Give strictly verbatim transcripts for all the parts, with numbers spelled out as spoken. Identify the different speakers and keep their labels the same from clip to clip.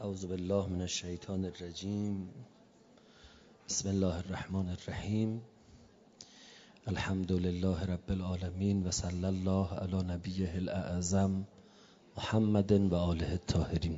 Speaker 1: اعوذ بالله من الشیطان الرجیم. بسم الله الرحمن الرحیم. الحمد لله رب العالمین و صلی الله علی نبیه الاعظم محمد و آله الطاهرین.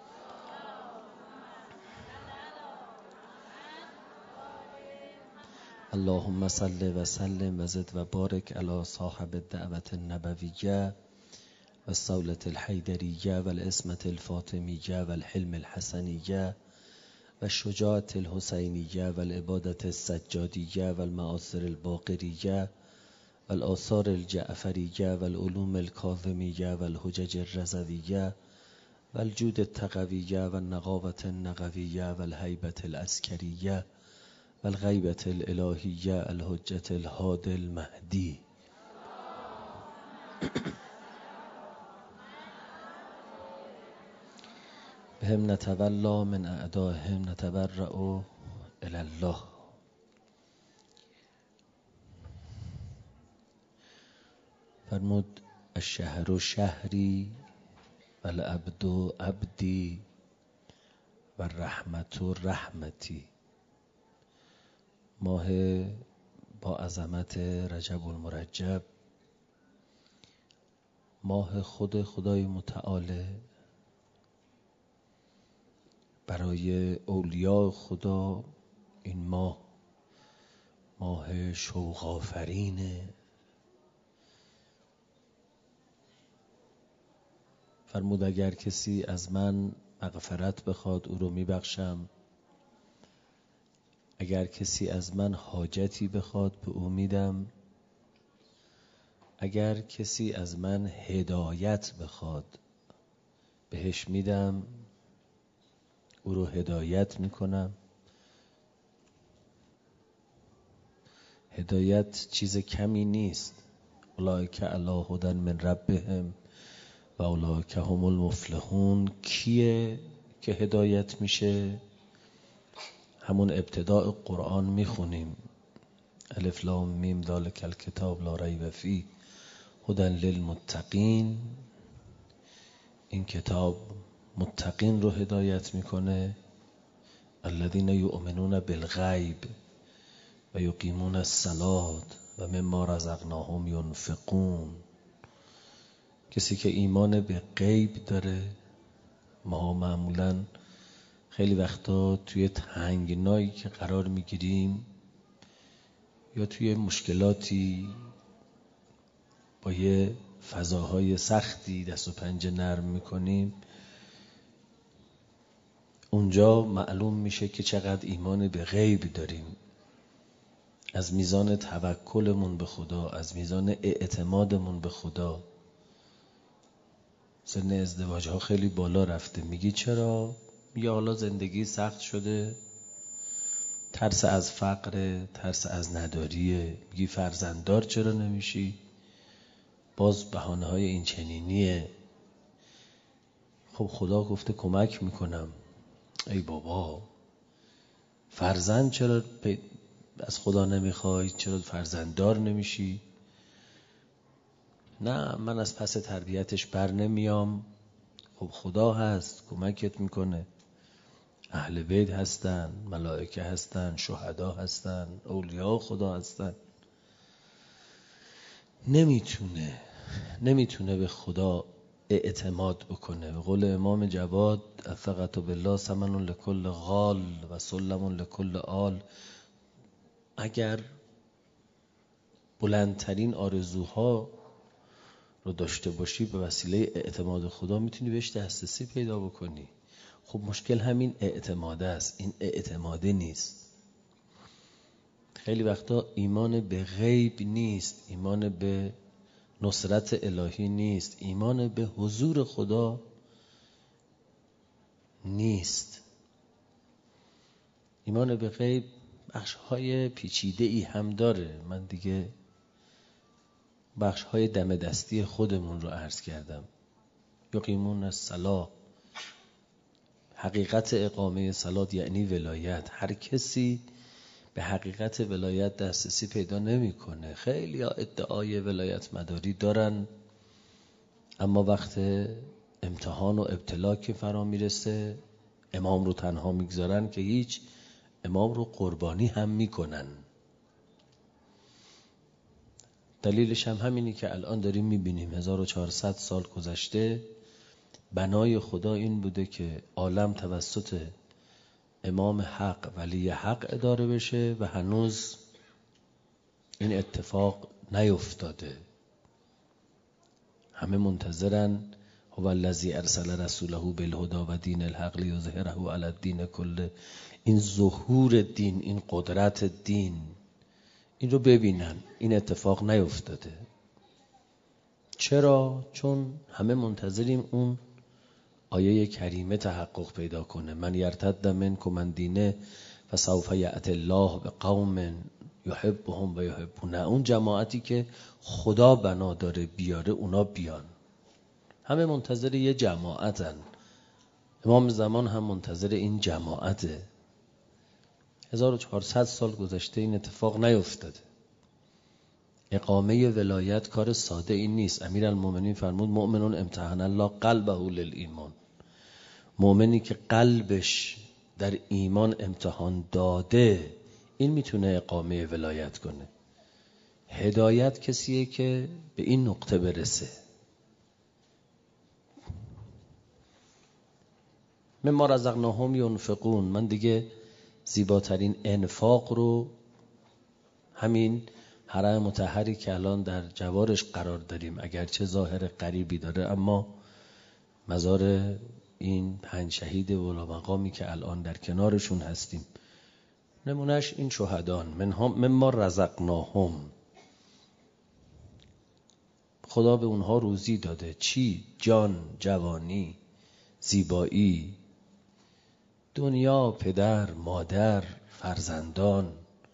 Speaker 1: اللهم صل و سلم و زد و بارک علی صاحب الدعوت النبویه و الصولة الحیدریه و العصمة الفاطمیه و الحلم الحسنیه و الشجاعة الحسینیه و العبادة السجادیه و المآثر الباقریه و الآثار الجعفریه و العلوم الکاظمیه و الحجج الرضویه و الجود التقویه و النقاوة النقویه و الهیبة العسکریه و الغیبة الالهیه الحجة الهادی المهدی. بهم نتولا من اعدائهم نتبرأ الی الله. فرمود الشهر شهری و العبد عبدی و الرحمت رحمتی. ماه با عظمت رجب المرجب، ماه خود خدای متعال، برای اولیاء خدا این ماه ماه شوق آفرینه. فرمود اگر کسی از من مغفرت بخواد او رو میبخشم، اگر کسی از من حاجتی بخواد به او میدم، اگر کسی از من هدایت بخواد بهش میدم، او رو هدایت میکنم. هدایت چیز کمی نیست. اولئک علی هدی من ربهم و اولئک هم المفلحون. کیه که هدایت میشه؟ همون ابتداء قرآن میخونیم الف لام میم ذالک الکتاب لا ریب فیه هدی للمتقین. این کتاب متقین رو هدایت میکنه. الذین یؤمنون بالغیب و یقیمون الصلاة و مما رزقناهم ینفقون. کسی که ایمان به غیب داره. ما معمولاً خیلی وقتا توی تنگنایی که قرار میگیریم یا توی مشکلاتی با یه فضاهای سختی دست و پنجه نرم میکنیم، اونجا معلوم میشه که چقدر ایمان به غیب داریم. از میزان توکلمون به خدا، از میزان اعتمادمون به خدا. سن ازدواج ها خیلی بالا رفته. میگی چرا؟ میگه حالا زندگی سخت شده، ترس از فقر، ترس از نداریه. میگی فرزنددار چرا نمیشی؟ باز بهانه های این چنینیه. خب خدا گفته کمک میکنم. ای بابا، فرزند چرا از خدا نمیخوای؟ چرا فرزنددار نمیشی؟ نه، من از پس تربیتش بر نمیام. خب خدا هست کمکت میکنه. اهل بیت هستن، ملائکه هستن، شهدا هستن، اولیاء خدا هستن. نمیتونه نمیتونه به خدا اعتماد بکنه. به قول امام جواد الثقة بالله ثمن لکل غال و سلم لکل آل. اگر بلندترین آرزوها رو داشته باشی، به وسیله اعتماد خدا میتونی بهش دسترسی پیدا بکنی. خب مشکل همین اعتماده است. این اعتماده نیست. خیلی وقتا ایمان به غیب نیست، ایمان به نصرت الهی نیست، ایمان به حضور خدا نیست. ایمان به غیب بخش‌های پیچیده‌ای هم داره. من دیگه بخش‌های دم دستی خودمون رو عرض کردم. یقیمون الصلاة، حقیقت اقامه صلات یعنی ولایت. هر کسی به حقیقت ولایت دسترسی پیدا نمی‌کنه. خیلی ها ادعای ولایت مداری دارن، اما وقت امتحان و ابتلا که فرا میرسه امام رو تنها میگذارن که هیچ، امام رو قربانی هم میکنن. دلیلش هم همینی که الان داریم میبینیم. هزار و چهارصد سال گذشته، بنای خدا این بوده که عالم توسط امام حق، ولی حق اداره بشه و هنوز این اتفاق نیفتاده. همه منتظرن هو الذی ارسل رسوله بالهدی و دین الحق لیظهره علی الدین کله. این ظهور دین، این قدرت دین، این رو ببینن. این اتفاق نیفتاده. چرا؟ چون همه منتظریم اون آیه کریمه تحقق پیدا کنه. من یرتد منکم عن دینه فسوف یأتی الله بقوم یحبهم و یحبونه. اون جماعتی که خدا بنا داره بیاره، اونا بیان. همه منتظر یه جماعتن. امام زمان هم منتظر این جماعته. هزار و چهارصد سال گذشته این اتفاق نیفتاده. اقامه ولایت کار ساده این نیست. امیرالمومنین فرمود مؤمنون امتحن الله قلبه للایمان. مؤمنی که قلبش در ایمان امتحان داده، این میتونه اقامه ولایت کنه. هدایت کسیه که به این نقطه برسه. مما رزقناهم ینفقون. من دیگه زیباترین انفاق رو همین حرم مطهری که الان در جوارش قرار داریم، اگرچه ظاهر غریبی داره، اما مزار این پنج شهید ولامقامی که الان در کنارشون هستیم، نمونهش این شهدان. مما رزقناهم، خدا به اونها روزی داده. چی؟ جان، جوانی، زیبایی، دنیا، پدر، مادر، فرزندان.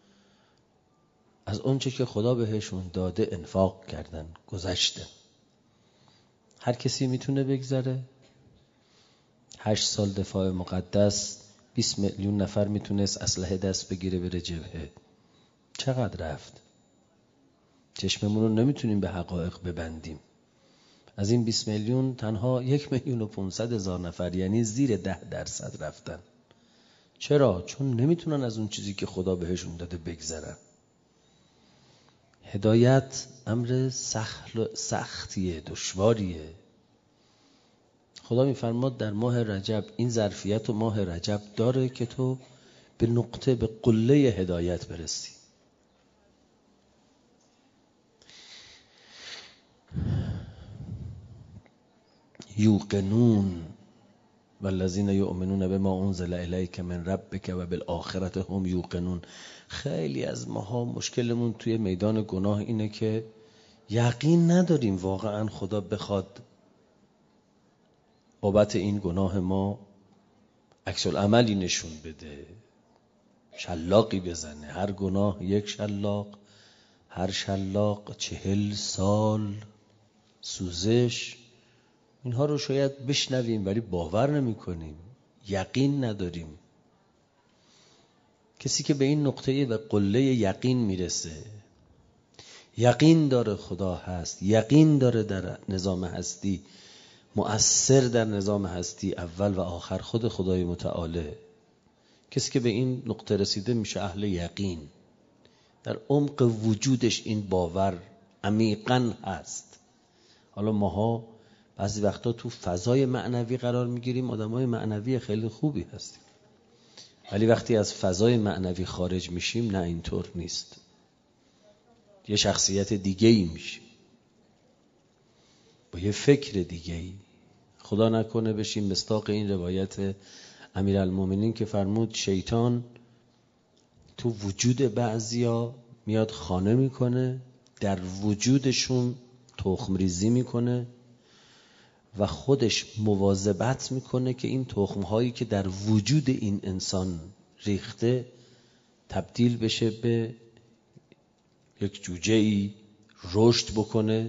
Speaker 1: از اونچه که خدا بهشون داده انفاق کردن، گذشته. هر کسی میتونه بگذره. هشت سال دفاع مقدس، بیست میلیون نفر میتونست اسلحه دست بگیره بره جبهه. چقدر رفت؟ چشممون رو نمیتونیم به حقایق ببندیم. از این بیست میلیون تنها یک میلیون و پونصد هزار نفر، یعنی زیر ده درصد رفتن. چرا؟ چون نمیتونن از اون چیزی که خدا بهشون داده بگذرن. هدایت امر سختیه، دشواریه. خدا میفرماد در ماه رجب، این ظرفیت و ماه رجب داره که تو به نقطه، به قله هدایت برسی. یوقنون والذین یؤمنون بما انزل الیک من ربک و بالآخرة هم یوقنون. خیلی از ماها مشکلمون توی میدان گناه اینه که یقین نداریم واقعا خدا بخواد بابت این گناه ما عکس العملی نشون بده، شلاقی بزنه. هر گناه یک شلاق، هر شلاق چهل سال سوزش. اینها رو شاید بشنویم ولی باور نمی کنیم، یقین نداریم. کسی که به این نقطه و قله یقین میرسه، یقین داره خدا هست، یقین داره در نظام هستی، مؤثر در نظام هستی اول و آخر خود خدای متعاله. کسی که به این نقطه رسیده میشه اهل یقین. در عمق وجودش این باور عمیقاً هست. حالا ماها بعضی وقتا تو فضای معنوی قرار میگیریم، آدمای معنوی خیلی خوبی هستیم، ولی وقتی از فضای معنوی خارج میشیم نه، اینطور نیست. یه شخصیت دیگه ای میشیم، با یه فکر دیگه ای. خدا نکنه بشیم مصداق این روایت امیرالمومنین که فرمود شیطان تو وجود بعضیا میاد خانه میکنه، در وجودشون تخم ریزی میکنه و خودش مواظبت میکنه که این تخمهایی که در وجود این انسان ریخته تبدیل بشه به یک جوجه‌ای، رشد بکنه.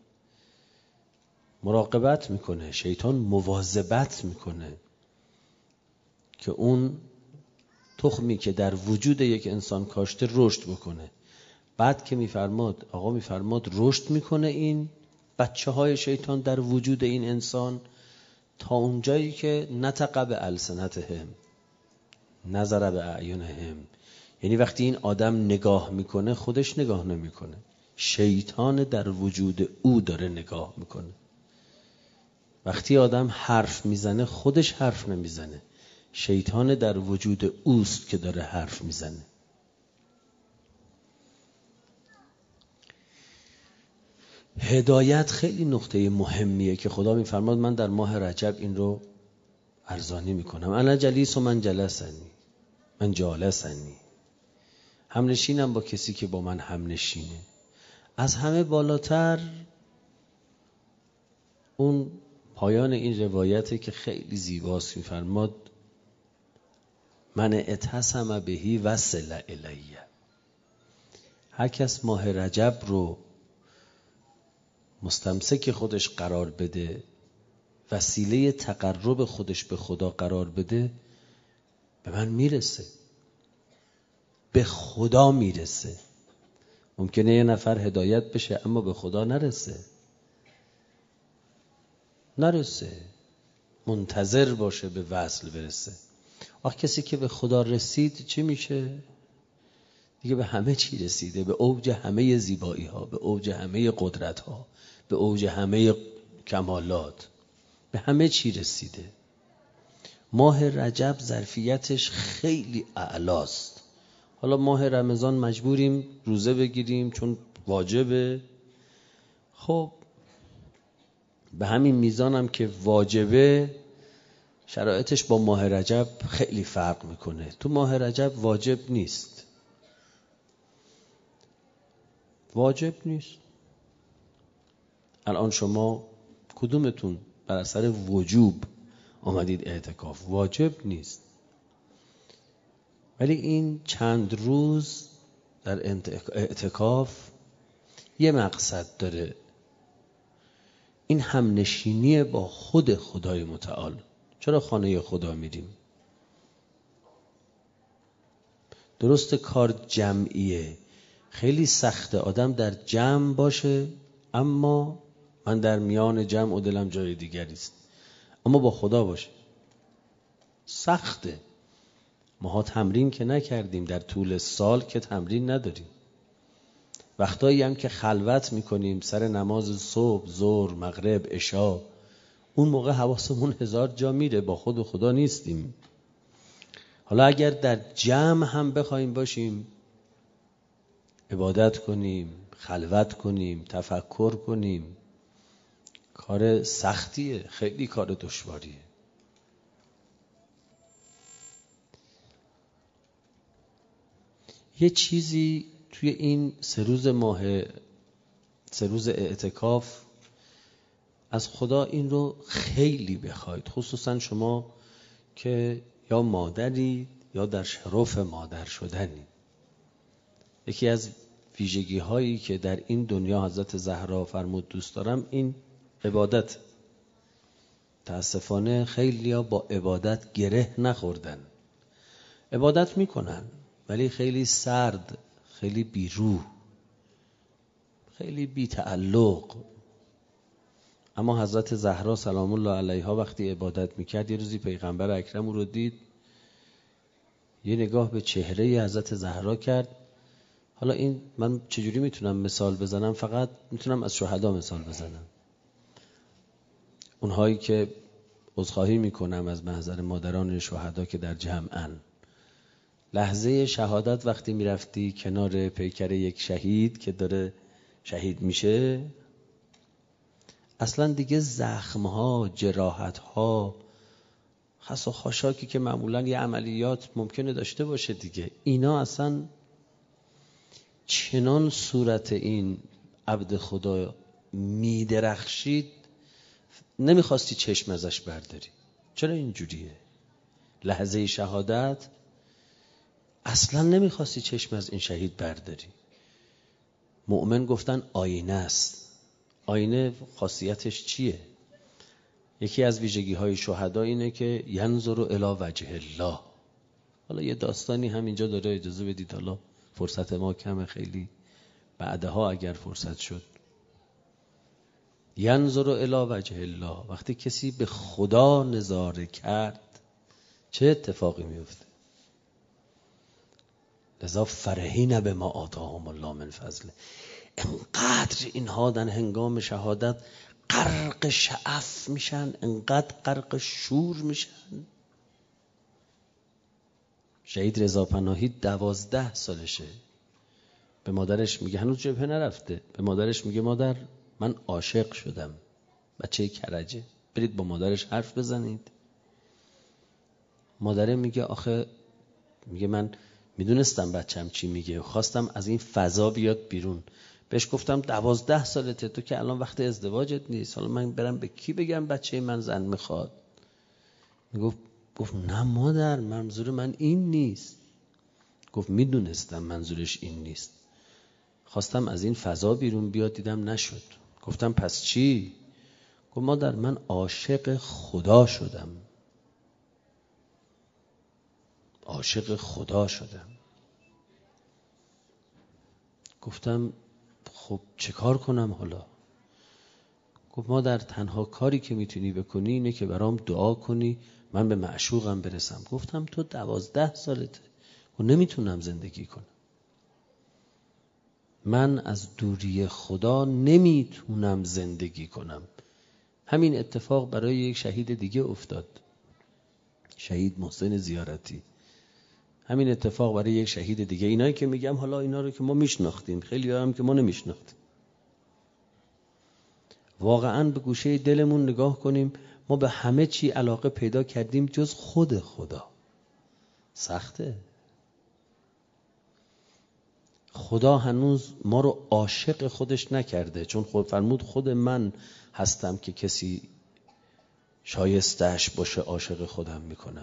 Speaker 1: مراقبت میکنه، شیطان مواظبت میکنه که اون تخمی که در وجود یک انسان کاشته رشد بکنه. بعد که میفرماد، آقا میفرماد رشد میکنه این بچه های شیطان در وجود این انسان تا اونجایی که نطق به السنتهم، نظر به اعینهم، یعنی وقتی این آدم نگاه میکنه خودش نگاه نمیکنه، شیطان در وجود او داره نگاه میکنه. وقتی آدم حرف میزنه خودش حرف نمیزنه، شیطان در وجود اوست که داره حرف میزنه. هدایت خیلی نقطه مهمیه که خدا میفرماد من در ماه رجب این رو ارزانی میکنم. انا جلیس و من جلسنی، من جالسنی، همنشینم با کسی که با من همنشینه. از همه بالاتر اون پایان این روایته که خیلی زیباست، میفرماد من اتسم بهی وصل الیه. هر کس ماه رجب رو مستمسک خودش قرار بده، وسیله تقرب خودش به خدا قرار بده، به من میرسه، به خدا میرسه. ممکنه یه نفر هدایت بشه اما به خدا نرسه نرسه منتظر باشه به وصل برسه. آخه کسی که به خدا رسید چی میشه؟ دیگه به همه چی رسیده، به اوج همه زیبایی ها، به اوج همه قدرت ها، به اوج همه کمالات، به همه چی رسیده. ماه رجب ظرفیتش خیلی اعلاست. حالا ماه رمضان مجبوریم روزه بگیریم چون واجبه. خب به همین میزانم هم که واجبه، شرایطش با ماه رجب خیلی فرق میکنه. تو ماه رجب واجب نیست، واجب نیست. الان شما کدومتون بر اثر وجوب آمدید اعتکاف؟ واجب نیست. ولی این چند روز در اعتکاف یه مقصد داره، این همنشینی با خود خدای متعال. چرا خانه خدا میریم؟ درست کار جمعیه، خیلی سخته آدم در جمع باشه، اما من در میان جمع و دلم جای دیگری است، اما با خدا باشه سخته. ماها تمرین که نکردیم، در طول سال که تمرین نداریم. وقتایی هم که خلوت میکنیم سر نماز صبح، ظهر، مغرب، عشا، اون موقع حواسمون هزار جا میره، با خود و خدا نیستیم. حالا اگر در جمع هم بخوایم باشیم، عبادت کنیم، خلوت کنیم، تفکر کنیم، کار سختیه، خیلی کار دشواریه. یه چیزی توی این سه روز ماه سه روز اعتکاف از خدا این رو خیلی بخواید، خصوصا شما که یا مادری یا در شرف مادر شدنی. یکی از ویژگی هایی که در این دنیا حضرت زهرا فرمود دوست دارم این عبادت. تاسفانه خیلی ها با عبادت گره نخوردن. عبادت میکنن ولی خیلی سرد، خیلی بیروح، خیلی بی تعلق. اما حضرت زهرا سلام الله علیها وقتی عبادت میکرد، یه روزی پیغمبر اکرم او رو دید، یه نگاه به چهره حضرت زهرا کرد. حالا این من چجوری میتونم مثال بزنم؟ فقط میتونم از شهدا مثال بزنم، اونهایی که عذرخواهی میکنم از محضر مادران شهدا که در جمعن. لحظه شهادت وقتی میرفتی کنار پیکر یک شهید که داره شهید میشه، اصلا دیگه زخمها، جراحتها، خس و خاشاکی که معمولا یه عملیات ممکنه داشته باشه دیگه، اینا اصلا چنان صورت این عبد خدا میدرخشید نمیخواستی چشم ازش برداری. چرا اینجوریه؟ لحظه شهادت اصلا نمیخواستی چشم از این شهید برداری. مؤمن گفتن آینه است. آینه خاصیتش چیه؟ یکی از ویژگی های شهدا اینه که ینظر الی وجه الله. حالا یه داستانی همینجا داره، اجازه بدید، حالا فرصت ما کمه، خیلی بعدها اگر فرصت شد. ینظر الی وجه الله. وقتی کسی به خدا نظاره کرد چه اتفاقی میفته؟ لذا فرحین بما آتاهم الله من فضله. انقدر اینها در هنگام شهادت غرق شعف میشن، انقدر غرق شور میشن. شهید رضا پناهی دوازده سالشه، به مادرش میگه، هنوز جبهه نرفته، به مادرش میگه مادر من عاشق شدم. بچه کرجه، برید با مادرش حرف بزنید. مادره میگه آخه، میگه من میدونستم بچم چی میگه، خواستم از این فضا بیاد بیرون. بهش گفتم دوازده سالته، تو که الان وقت ازدواجت نیست، حالا من برم به کی بگم بچه من زن میخواد؟ میگفت گفت نه مادر، منظور من این نیست. گفت میدونستم منظورش این نیست، خواستم از این فضا بیرون بیاد، دیدم نشد. گفتم پس چی؟ گفت مادر من عاشق خدا شدم، عاشق خدا شدم. گفتم خب چه کار کنم حالا؟ گفت مادر تنها کاری که میتونی بکنی اینه که برام دعا کنی من به معشوقم برسم. گفتم تو دوازده سالته و نمیتونم زندگی کنم، من از دوری خدا نمیتونم زندگی کنم. همین اتفاق برای یک شهید دیگه افتاد، شهید محسن زیارتی. همین اتفاق برای یک شهید دیگه. اینایی که میگم حالا اینا رو که ما میشناختیم، خیلی هم که ما نمیشناختیم. واقعا به گوشه دلمون نگاه کنیم، ما به همه چی علاقه پیدا کردیم جز خود خدا. سخته. خدا هنوز ما رو عاشق خودش نکرده، چون خود فرمود خود من هستم که کسی شایستش باشه عاشق خودم میکنم.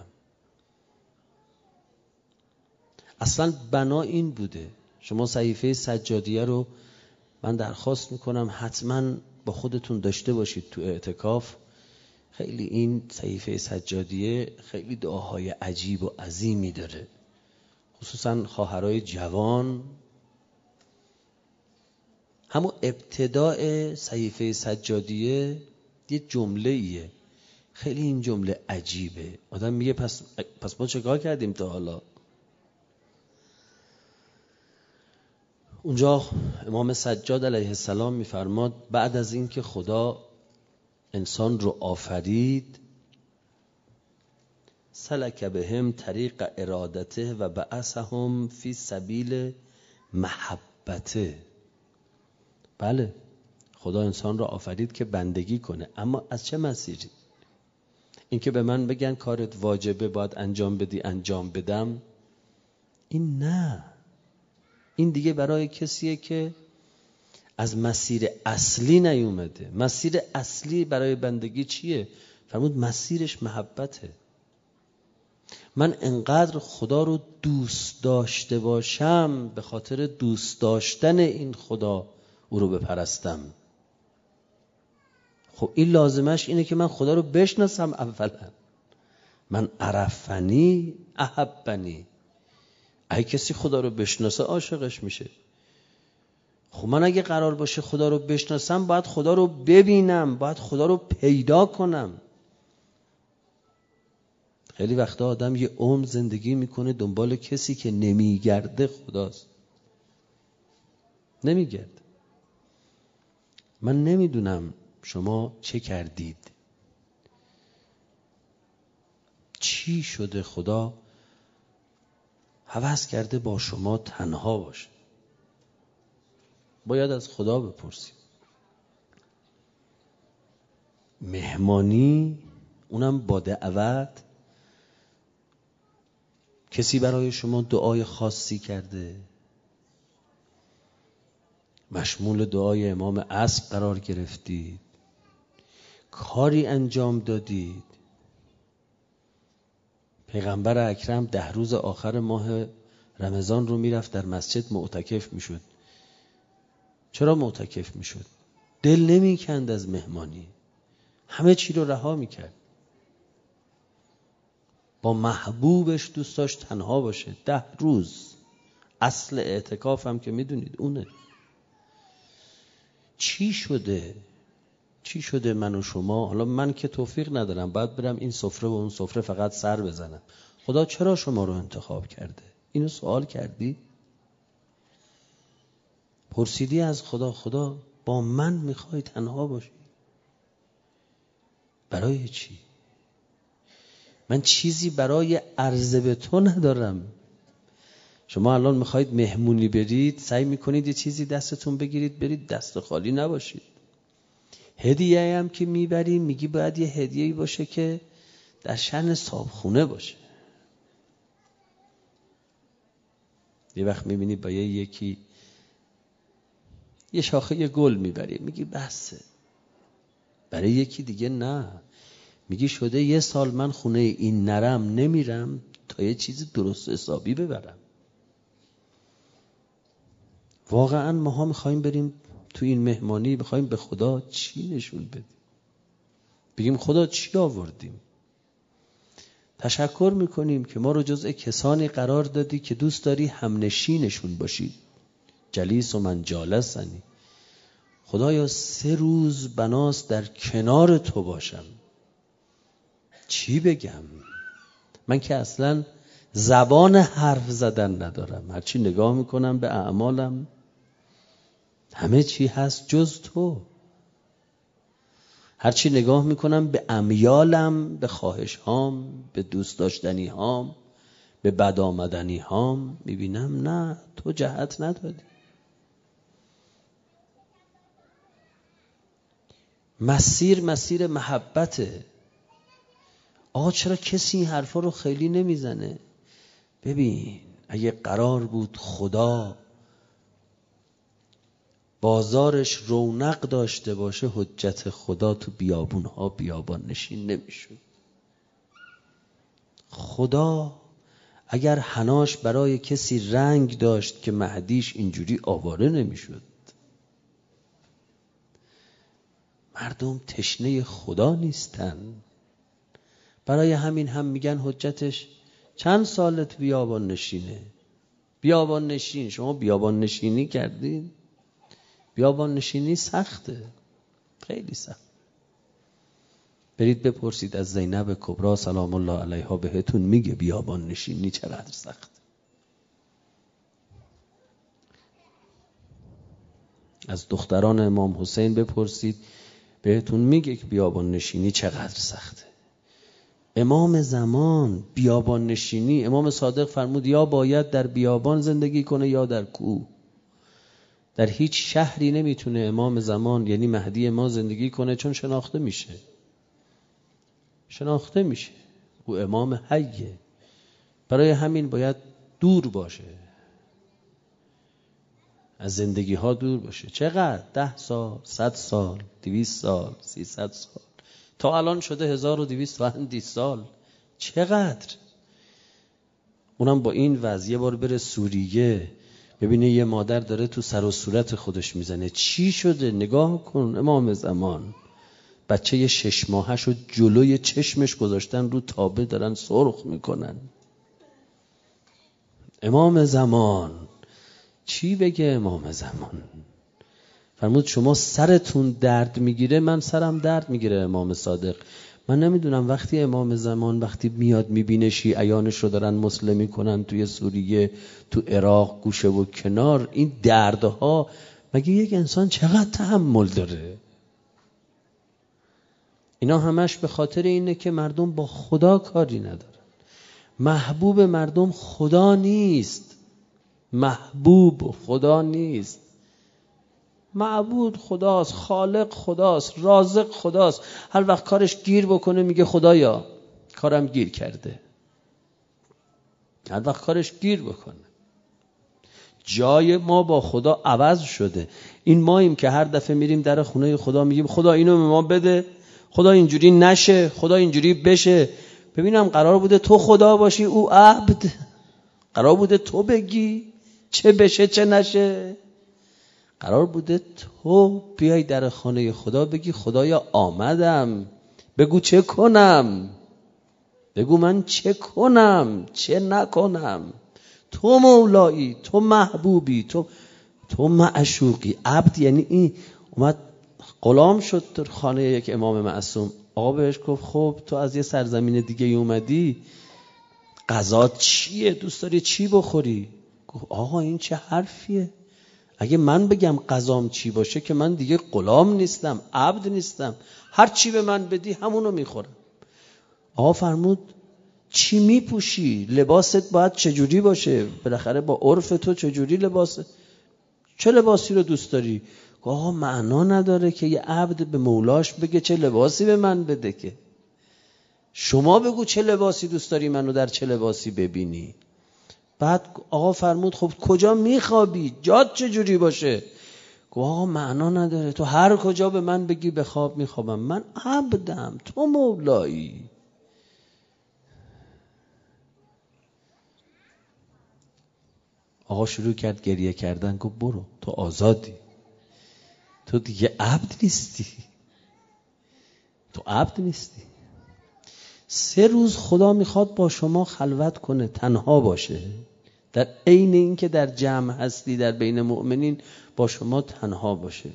Speaker 1: اصلا بنا این بوده. شما صحیفه سجادیه رو من درخواست میکنم حتما با خودتون داشته باشید تو اعتکاف. خیلی این صحیفه سجادیه خیلی دعاهای عجیب و عظیمی داره، خصوصا خواهرای جوان. همون ابتداء صحیفه سجادیه یه جمله ایه، خیلی این جمله عجیبه. آدم میگه پس پس ما چیکار کردیم تا حالا؟ اونجا امام سجاد علیه السلام میفرماد بعد از این که خدا انسان رو آفرید، سلک بهم طریق ارادته و بعثهم فی سبیل محبته. بله، خدا انسان رو آفرید که بندگی کنه، اما از چه مسیری؟ این که به من بگن کارت واجبه باید انجام بدی انجام بدم، این نه. این دیگه برای کسیه که از مسیر اصلی نیومده. مسیر اصلی برای بندگی چیه؟ فرمود مسیرش محبته. من انقدر خدا رو دوست داشته باشم، به خاطر دوست داشتن این خدا او رو بپرستم. خب این لازمش اینه که من خدا رو بشناسم اولا. من عرفنی احبنی. اگه کسی خدا رو بشناسه عاشقش میشه. خب من اگه قرار باشه خدا رو بشناسم، باید خدا رو ببینم، باید خدا رو پیدا کنم. خیلی وقتا آدم یه عمر زندگی میکنه دنبال کسی که نمیگرده خداست. نمیگرده. من نمیدونم شما چه کردید، چی شده خدا هوس کرده با شما تنها باشه. باید از خدا بپرسیم. مهمانی، اونم با دعوت. کسی برای شما دعای خاصی کرده، مشمول دعای امام عصر قرار گرفتید، کاری انجام دادید. پیغمبر اکرم ده روز آخر ماه رمضان رو میرفت در مسجد معتکف میشد. چرا معتکف میشد؟ دل نمیکند از مهمانی، همه چی رو رها میکرد. با محبوبش دوست داشت تنها باشه ده روز. اصل اعتکاف هم که میدونید اونه. چی شده چی شده من و شما؟ حالا من که توفیق ندارم، باید برم این سفره و اون سفره فقط سر بزنم. خدا چرا شما رو انتخاب کرده؟ اینو سوال کردی؟ پرسیدی از خدا خدا با من میخوای تنها باشی؟ برای چی؟ من چیزی برای عرضه به تو ندارم. شما الان میخواید مهمونی برید، سعی میکنید یه چیزی دستتون بگیرید برید، دست خالی نباشید. هدیه هم که میبری میگی باید یه هدیه‌ای باشه که در شأن صاحبخونه باشه. یه وقت میبینی با یه یکی یه شاخه یه گل میبری، میگی بسه. برای یکی دیگه نه، میگی شده یه سال من خونه این نرم نمیرم تا یه چیز درست حسابی ببرم. واقعا ماها میخوایم بریم تو این مهمانی، بخوایم به خدا چی نشون بدیم؟ بگیم خدا چی آوردیم؟ تشکر میکنیم که ما رو جزء کسانی قرار دادی که دوست داری همنشینشون باشی. جلیس و من جالسنی. خدایا سه روز بناست در کنار تو باشم. چی بگم؟ من که اصلا زبان حرف زدن ندارم. هرچی نگاه میکنم به اعمالم همه چی هست جز تو. هرچی نگاه میکنم به امیالم، به خواهش هام، به دوست داشتنی هام، به بد آمدنی هام، میبینم نه، تو جهت ندادی. مسیر مسیر محبته. آقا چرا کسی این حرفا رو خیلی نمیزنه؟ ببین اگه قرار بود خدا بازارش رونق داشته باشه، حجت خدا تو بیابونها بیابان نشین نمیشد. خدا اگر حناش برای کسی رنگ داشت که مهدیش اینجوری آواره نمیشد. مردم تشنه خدا نیستن. برای همین هم میگن حجتش چند ساله تو بیابان نشینه. بیابان نشین، شما بیابان نشینی کردین؟ بیابان نشینی سخته، خیلی سخت. برید بپرسید از زینب کبرا سلام الله علیها، بهتون میگه بیابان نشینی چقدر سخت. از دختران امام حسین بپرسید بهتون میگه که بیابان نشینی چقدر سخته. امام زمان بیابان نشینی، امام صادق فرمود یا باید در بیابان زندگی کنه یا در کوه. در هیچ شهری نمیتونه امام زمان یعنی مهدی ما زندگی کنه، چون شناخته میشه. شناخته میشه او امام حیه. برای همین باید دور باشه، از زندگی ها دور باشه. چقدر؟ ده سال، صد سال، دویست سال، سیصد سال، تا الان شده هزار و دویست و اندی سال. چقدر؟ اونم با این وضع. یه بار بره سوریه ببینه یه مادر داره تو سر و صورت خودش میزنه. چی شده؟ نگاه کن امام زمان بچه یه شش ماهشو جلوی چشمش گذاشتن رو تابه دارن سرخ میکنن. امام زمان چی بگه امام زمان؟ فرمود شما سرتون درد میگیره، من سرم درد میگیره. امام صادق من نمیدونم وقتی امام زمان وقتی میاد میبینه شیعیانش رو دارن مسلمی کنن توی سوریه، تو عراق، گوشه و کنار، این دردها، مگه یک انسان چقدر تحمل داره؟ اینا همش به خاطر اینه که مردم با خدا کاری ندارن. محبوب مردم خدا نیست. محبوب خدا نیست. معبود خداست، خالق خداست، رازق خداست. هر وقت کارش گیر بکنه میگه خدایا کارم گیر کرده. هر وقت کارش گیر بکنه. جای ما با خدا عوض شده. این ماییم که هر دفعه میریم در خونه خدا میگیم خدا اینو به ما بده، خدا اینجوری نشه، خدا اینجوری بشه. ببینم قرار بوده تو خدا باشی او عبد؟ قرار بوده تو بگی چه بشه چه نشه؟ قرار بوده تو بیای در خانه خدا بگی خدایا آمدم، بگو چه کنم، بگو من چه کنم چه نکنم. تو مولایی، تو محبوبی، تو تو معشوقی. عبد یعنی این اومد غلام شد در خانه یک امام معصوم. آقا بهش گفت خب تو از یه سرزمین دیگه اومدی، غذا چیه؟ دوست داری چی بخوری؟ گفت آقا این چه حرفیه؟ اگه من بگم غذام چی باشه که من دیگه غلام نیستم، عبد نیستم، هر چی به من بدی همونو میخورم. آقا فرمود چی میپوشی؟ لباست باید چجوری باشه؟ بالاخره با عرف تو چجوری لباسه؟ چه لباسی رو دوست داری؟ آقا معنا نداره که یه عبد به مولاش بگه چه لباسی به من بده، که شما بگو چه لباسی دوست داری منو در چه لباسی ببینی. بعد آقا فرمود خب کجا میخوابی؟ جات چجوری باشه؟ گفت آقا معنا نداره، تو هر کجا به من بگی بخواب میخوابم، من عبدم، تو مولایی. آقا شروع کرد گریه کردن. گفت برو، تو آزادی، تو دیگه عبد نیستی، تو عبد نیستی. سه روز خدا میخواد با شما خلوت کنه، تنها باشه، در عین این که در جمع هستی در بین مؤمنین با شما تنها باشه.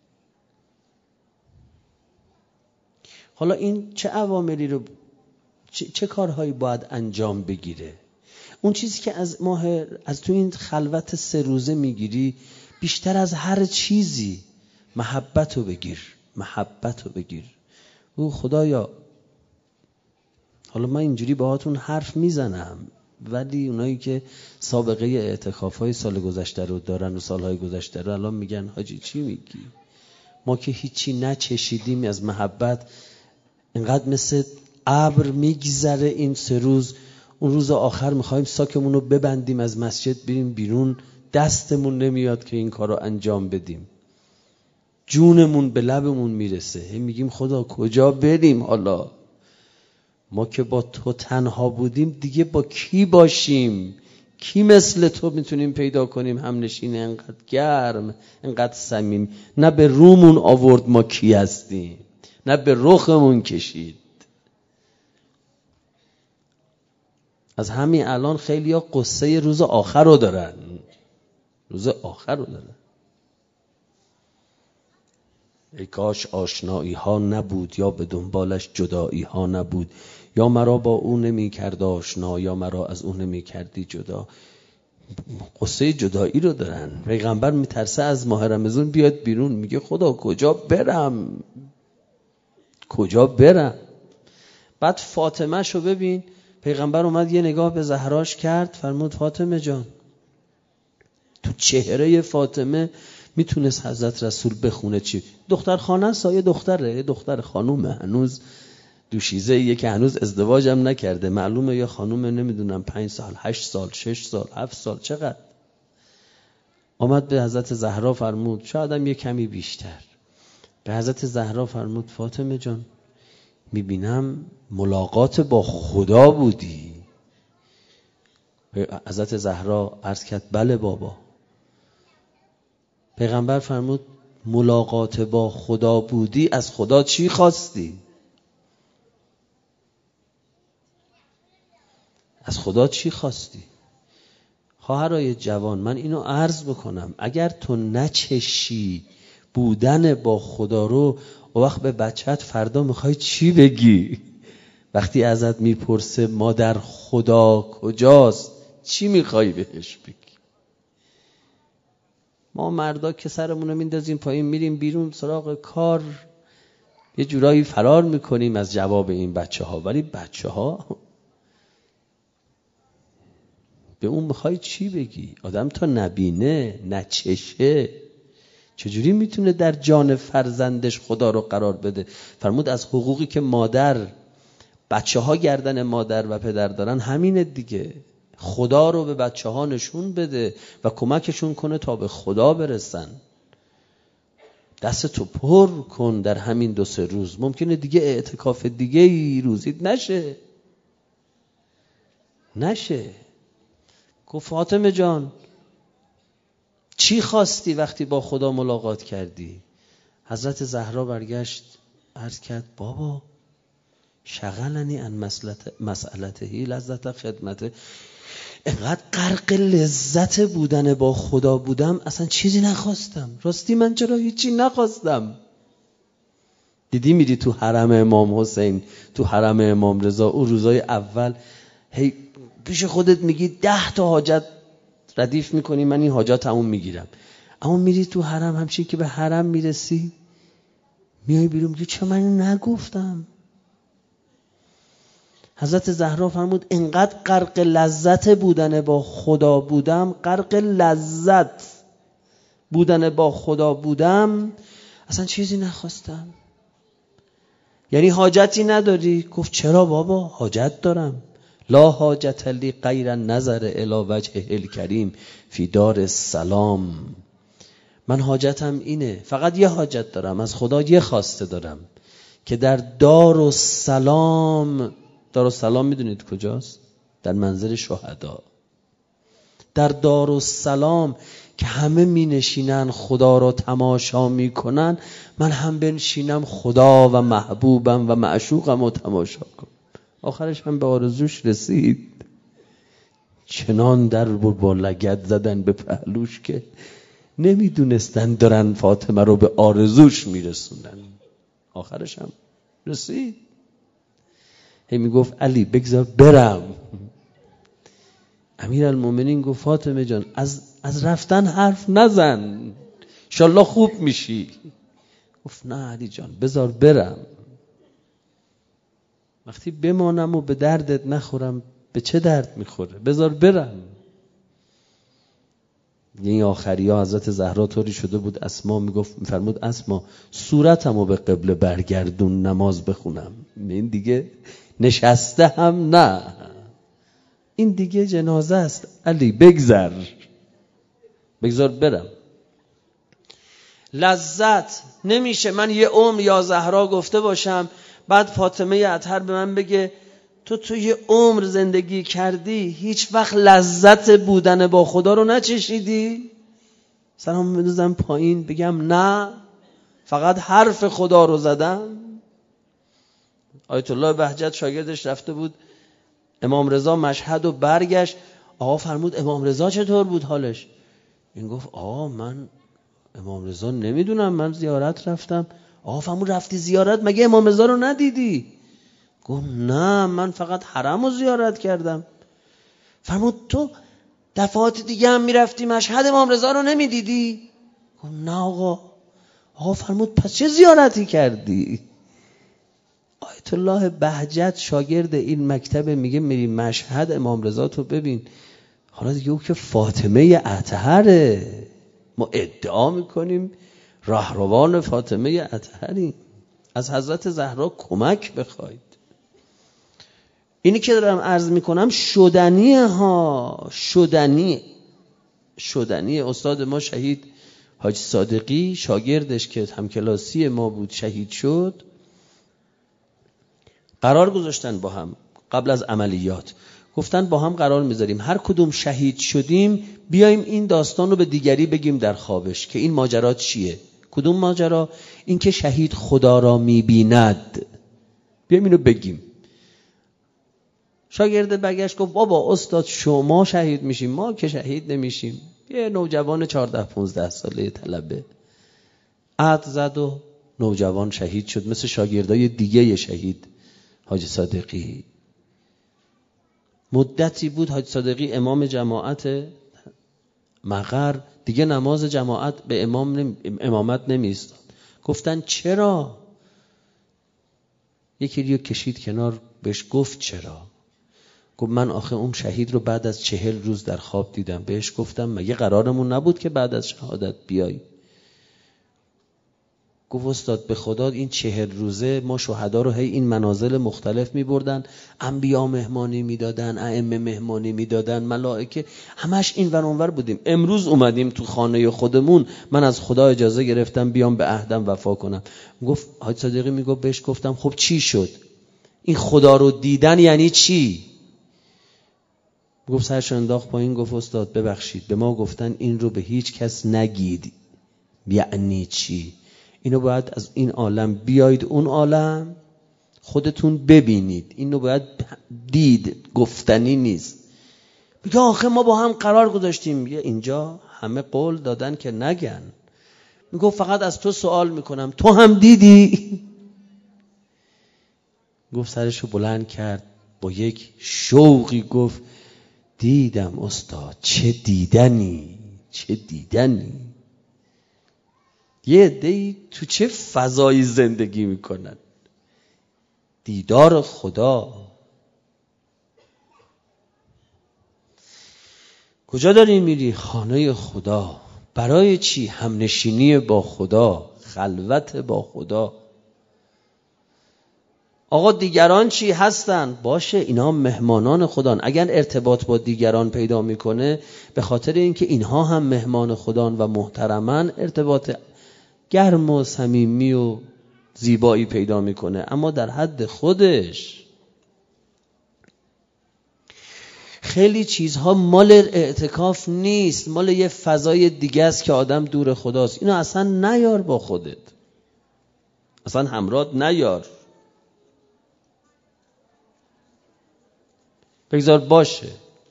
Speaker 1: حالا این چه عواملی رو چه, چه کارهایی باید انجام بگیره؟ اون چیزی که از ماه از تو این خلوت سه روزه میگیری بیشتر از هر چیزی محبت رو بگیر، محبت رو بگیر. او خدایا، حالا من اینجوری باهاتون حرف میزنم، ولی اونایی که سابقه اعتکاف‌های سال گذشته رو دارن و سالهای گذشته رو الان میگن حاجی چی میگی؟ ما که هیچی نچشیدیم از محبت، اینقدر مثل ابر میگذره این سه روز، اون روز آخر میخوایم ساکمون رو ببندیم از مسجد بریم بیرون، دستمون نمیاد که این کار رو انجام بدیم، جونمون به لبمون میرسه، میگیم خدا کجا بریم حالا؟ ما که با تو تنها بودیم دیگه با کی باشیم؟ کی مثل تو میتونیم پیدا کنیم همنشین انقدر گرم، انقدر صمیم؟ نه به رومون آورد ما کی هستیم، نه به رخمون کشید. از همین الان خیلی ها قصه روز آخر رو دارن، روز آخر رو دارن. ای کاش آشنایی ها نبود یا به دنبالش جدایی ها نبود، یا مرا با او نمی کرد آشنا، یا مرا از او نمی کردی جدا. قصه جدایی رو دارن. پیغمبر میترسه از ماه رمضان بیاد بیرون، میگه خدا کجا برم، کجا برم؟ بعد فاطمه شو ببین، پیغمبر اومد یه نگاه به زهراش کرد، فرمود فاطمه جان. تو چهره فاطمه میتونست حضرت رسول بخونه چی؟ دختر خانه سایه دختره، دختر خانومه، هنوز دوشیزه یه که هنوز ازدواج هم نکرده، معلومه یا خانومه نمیدونم پنج سال، هشت سال، شش سال، هفت سال، چقدر. آمد به حضرت زهرا فرمود، شاید هم یه کمی بیشتر، به حضرت زهرا فرمود فاطمه جان میبینم ملاقات با خدا بودی. حضرت زهرا عرض کرد بله بابا. پیغمبر فرمود ملاقات با خدا بودی، از خدا چی خواستی؟ از خدا چی خواستی؟ خواهرای جوان، من اینو عرض بکنم، اگر تو نچشی بودن با خدا رو، و وقت به بچت فردا میخوای چی بگی؟ وقتی ازت میپرسه مادر خدا کجاست، چی میخوای بهش بگی؟ ما مردا که سرمون رو میندازیم پایین میریم بیرون سراغ کار، یه جورایی فرار میکنیم از جواب این بچه ها، ولی بچه ها به اون میخوای چی بگی؟ آدم تا نبینه نچشه چجوری میتونه در جان فرزندش خدا رو قرار بده؟ فرمود از حقوقی که مادر، بچه ها گردن مادر و پدر دارن همینه دیگه، خدا رو به بچه ها نشون بده و کمکشون کنه تا به خدا برسن. دستتو پر کن در همین دو سه روز، ممکنه دیگه اعتکاف دیگه ای روزید نشه نشه گفت فاطمه جان چی خواستی وقتی با خدا ملاقات کردی؟ حضرت زهرا برگشت عرض کرد بابا شغلنی ان مسئلته لذت خدمته، اینقدر غرق لذت بودن با خدا بودم اصلا چیزی نخواستم. راستی من چرا هیچی نخواستم؟ دیدی میری تو حرم امام حسین، تو حرم امام رضا، اون روزای اول هی پیش خودت میگی ده تا حاجت ردیف میکنی، من این حاجات همون میگیرم. اما میری تو حرم، همچین که به حرم میرسی میای بیرون میگی چه من نگفتم. حضرت زهرا فرمود انقدر غرق لذت بودن با خدا بودم، غرق لذت بودن با خدا بودم، اصلا چیزی نخواستم. یعنی حاجتی نداری؟ گفت چرا بابا، حاجت دارم. لا حاجت لی غیر نظر الی وجه الکریم فی دار السلام. من حاجتم اینه، فقط یه حاجت دارم، از خدا یه خواسته دارم که در دار السلام، دار السلام میدونید کجاست؟ در منزل شهدا. در دار السلام که همه می نشینن خدا رو تماشا می کنن، من هم بنشینم خدا و محبوبم و معشوقم رو تماشا کنم. آخرش هم به آرزوش رسید. چنان در با لگد زدن به پهلوش که نمیدونستن دارن فاطمه رو به آرزوش میرسونن. آخرش هم رسید. هی میگفت علی بگذار برم. امیرالمومنین گفت فاطمه جان از از رفتن حرف نزن، انشالله خوب میشی. گفت نه علی جان بذار برم. وقتی بمانم و به دردت نخورم به چه درد میخوره؟ بذار برم. این آخری ها حضرت زهرا طوری شده بود، اسما میگفت، میفرمود اسما صورتمو به قبله برگردون نماز بخونم. این دیگه نشسته هم نه، این دیگه جنازه است. علی بگذر، بگذار برم. لذت نمیشه من یه عمر یا زهرا گفته باشم، بعد فاطمه اطهر به من بگه تو تو یه عمر زندگی کردی هیچ وقت لذت بودن با خدا رو نچشیدی؟ سلام بدوزم پایین بگم نه فقط حرف خدا رو زدم. آیت الله بهجت شاگردش رفته بود امام رضا مشهد و برگشت. آقا فرمود امام رضا چطور بود حالش؟ این گفت آقا من امام رضا نمیدونم، من زیارت رفتم. آقا فرمود رفتی زیارت مگه امام رضا رو ندیدی؟ گفت نه من فقط حرم رو زیارت کردم. فرمود تو دفعات دیگه هم میرفتی مشهد امام رضا رو نمیدیدی؟ گفت نه آقا. آقا فرمود پس چه زیارتی کردی؟ آیت الله بهجت شاگرد این مکتب میگه میری مشهد امام رضا تو ببین. حالا دیگه او که فاطمه اطهره، ما ادعا میکنیم راهروان فاطمه اطهریم. از حضرت زهرا کمک بخواید. اینی که دارم عرض میکنم شدنیه ها، شدنی شدنی. استاد ما شهید حاج صادقی شاگردش که همکلاسی ما بود شهید شد، قرار گذاشتن با هم قبل از عملیات، گفتن با هم قرار میذاریم هر کدوم شهید شدیم بیایم این داستان رو به دیگری بگیم در خوابش که این ماجرا چیه. کدوم ماجرا؟ این که شهید خدا را میبیند، بیایم اینو بگیم. شاگرد برگشت گفت بابا استاد شما شهید میشیم، ما که شهید نمیشیم. یه نوجوان چهارده پانزده ساله طلبه عد زد و نوجوان شهید شد، مثل شاگردای دیگه شهید حاج صادقی. مدتی بود حاج صادقی امام جماعت مغر، دیگه نماز جماعت به امام نمی... امامت نمیستاد. گفتن چرا؟ یکی دیگه کشید کنار بهش گفت چرا؟ گفت من آخه اون شهید رو بعد از چهل روز در خواب دیدم. بهش گفتم مگه قرارمون نبود که بعد از شهادت بیای؟ گفت استاد به خدا این چهل روزه ما شهدا رو هی این منازل مختلف می بردن، انبیا مهمانی می دادن، ائمه مهمانی می دادن، ملائکه، همش این ور اون ور بودیم. امروز اومدیم تو خانه خودمون، من از خدا اجازه گرفتم بیام به عهدم وفا کنم. گفت حاج صادقی می گفت بهش گفتم خب چی شد؟ این خدا رو دیدن یعنی چی؟ گفت سرش انداخت پایین گفت استاد ببخشید به ما گفتن این رو به هیچ کس نگید. یعنی چی؟ اینو باید از این عالم بیاید اون عالم خودتون ببینید. اینو باید دید، گفتنی نیست. میگه آخه ما با هم قرار گذاشتیم. میگه اینجا همه قول دادن که نگن. میگه فقط از تو سوال میکنم تو هم دیدی؟ گفت سرشو بلند کرد با یک شوقی گفت دیدم استاد، چه دیدنی، چه دیدنی. یه عده‌ای تو چه فضایی زندگی میکنن؟ دیدار خدا. کجا داری میری؟ خانه خدا. برای چی؟ همنشینی با خدا، خلوت با خدا. آقا دیگران چی هستن؟ باشه، اینا مهمانان خدان. اگر ارتباط با دیگران پیدا میکنه به خاطر اینکه اینها هم مهمان خدان و محترمن، ارتباط گرم و صمیمی و زیبایی پیدا میکنه، اما در حد خودش. خیلی چیزها مال اعتکاف نیست، مال یه فضای دیگه است که آدم دور خداست. اینو اصلا نیار با خودت، اصلا همراه نیار، بگذار باشه.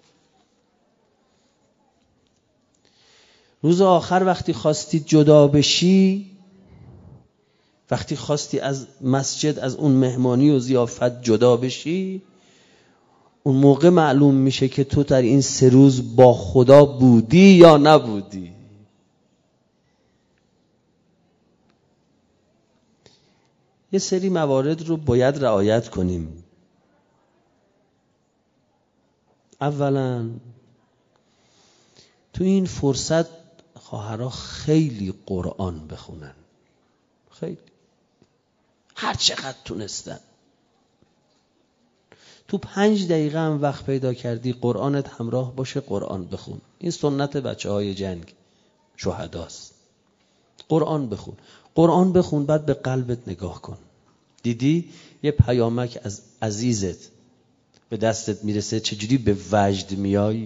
Speaker 1: روز آخر وقتی خواستی جدا بشی، وقتی خواستی از مسجد، از اون مهمانی و ضیافت جدا بشی، اون موقع معلوم میشه که تو در این سه روز با خدا بودی یا نبودی. یه سری موارد رو باید رعایت کنیم. اولا تو این فرصت خواهرها خیلی قرآن بخونن، خیلی، هر چقدر تونستن. تو پنج دقیقه هم وقت پیدا کردی قرآنت همراه باشه، قرآن بخون. این سنت بچه های جنگ شهداست. قرآن بخون، قرآن بخون، بعد به قلبت نگاه کن. دیدی یه پیامک از عزیزت به دستت میرسه، چجوری به وجد میای؟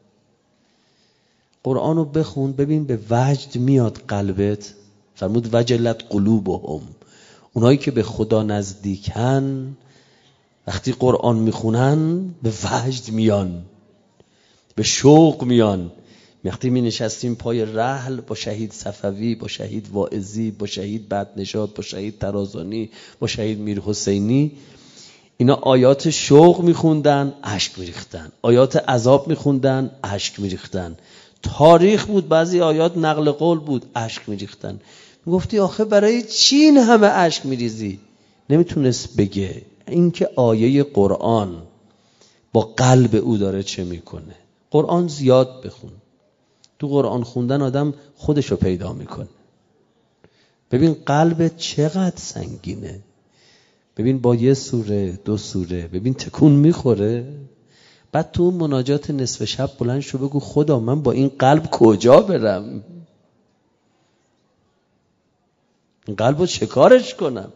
Speaker 1: قرآنو بخون، ببین به وجد میاد قلبت. فرمود وجلت قلوبهم، اونایی که به خدا نزدیکن وقتی قرآن میخونن به وجد میان، به شوق میان. وقتی می نشستیم پای رحل با شهید صفوی، با شهید واعظی، با شهید بدنژاد، با شهید طرازانی، با شهید میرحسینی، اینا آیات شوق میخوندن، اشک میریختن. آیات عذاب میخوندن، اشک میریختن. تاریخ بود، بعضی آیات نقل قول بود، اشک میریختن. میگفتی آخه برای چی این همه اشک میریزی؟ نمیتونست بگه این که آیه قرآن با قلب او داره چه میکنه. قرآن زیاد بخون. تو قرآن خوندن آدم خودشو پیدا میکنه. ببین قلبت چقدر سنگینه. ببین با یه سوره، دو سوره، ببین تکون میخوره. بعد تو مناجات نصف شب بلند شو بگو خدا من با این قلب کجا برم؟ این قلبو چه کارش کنم؟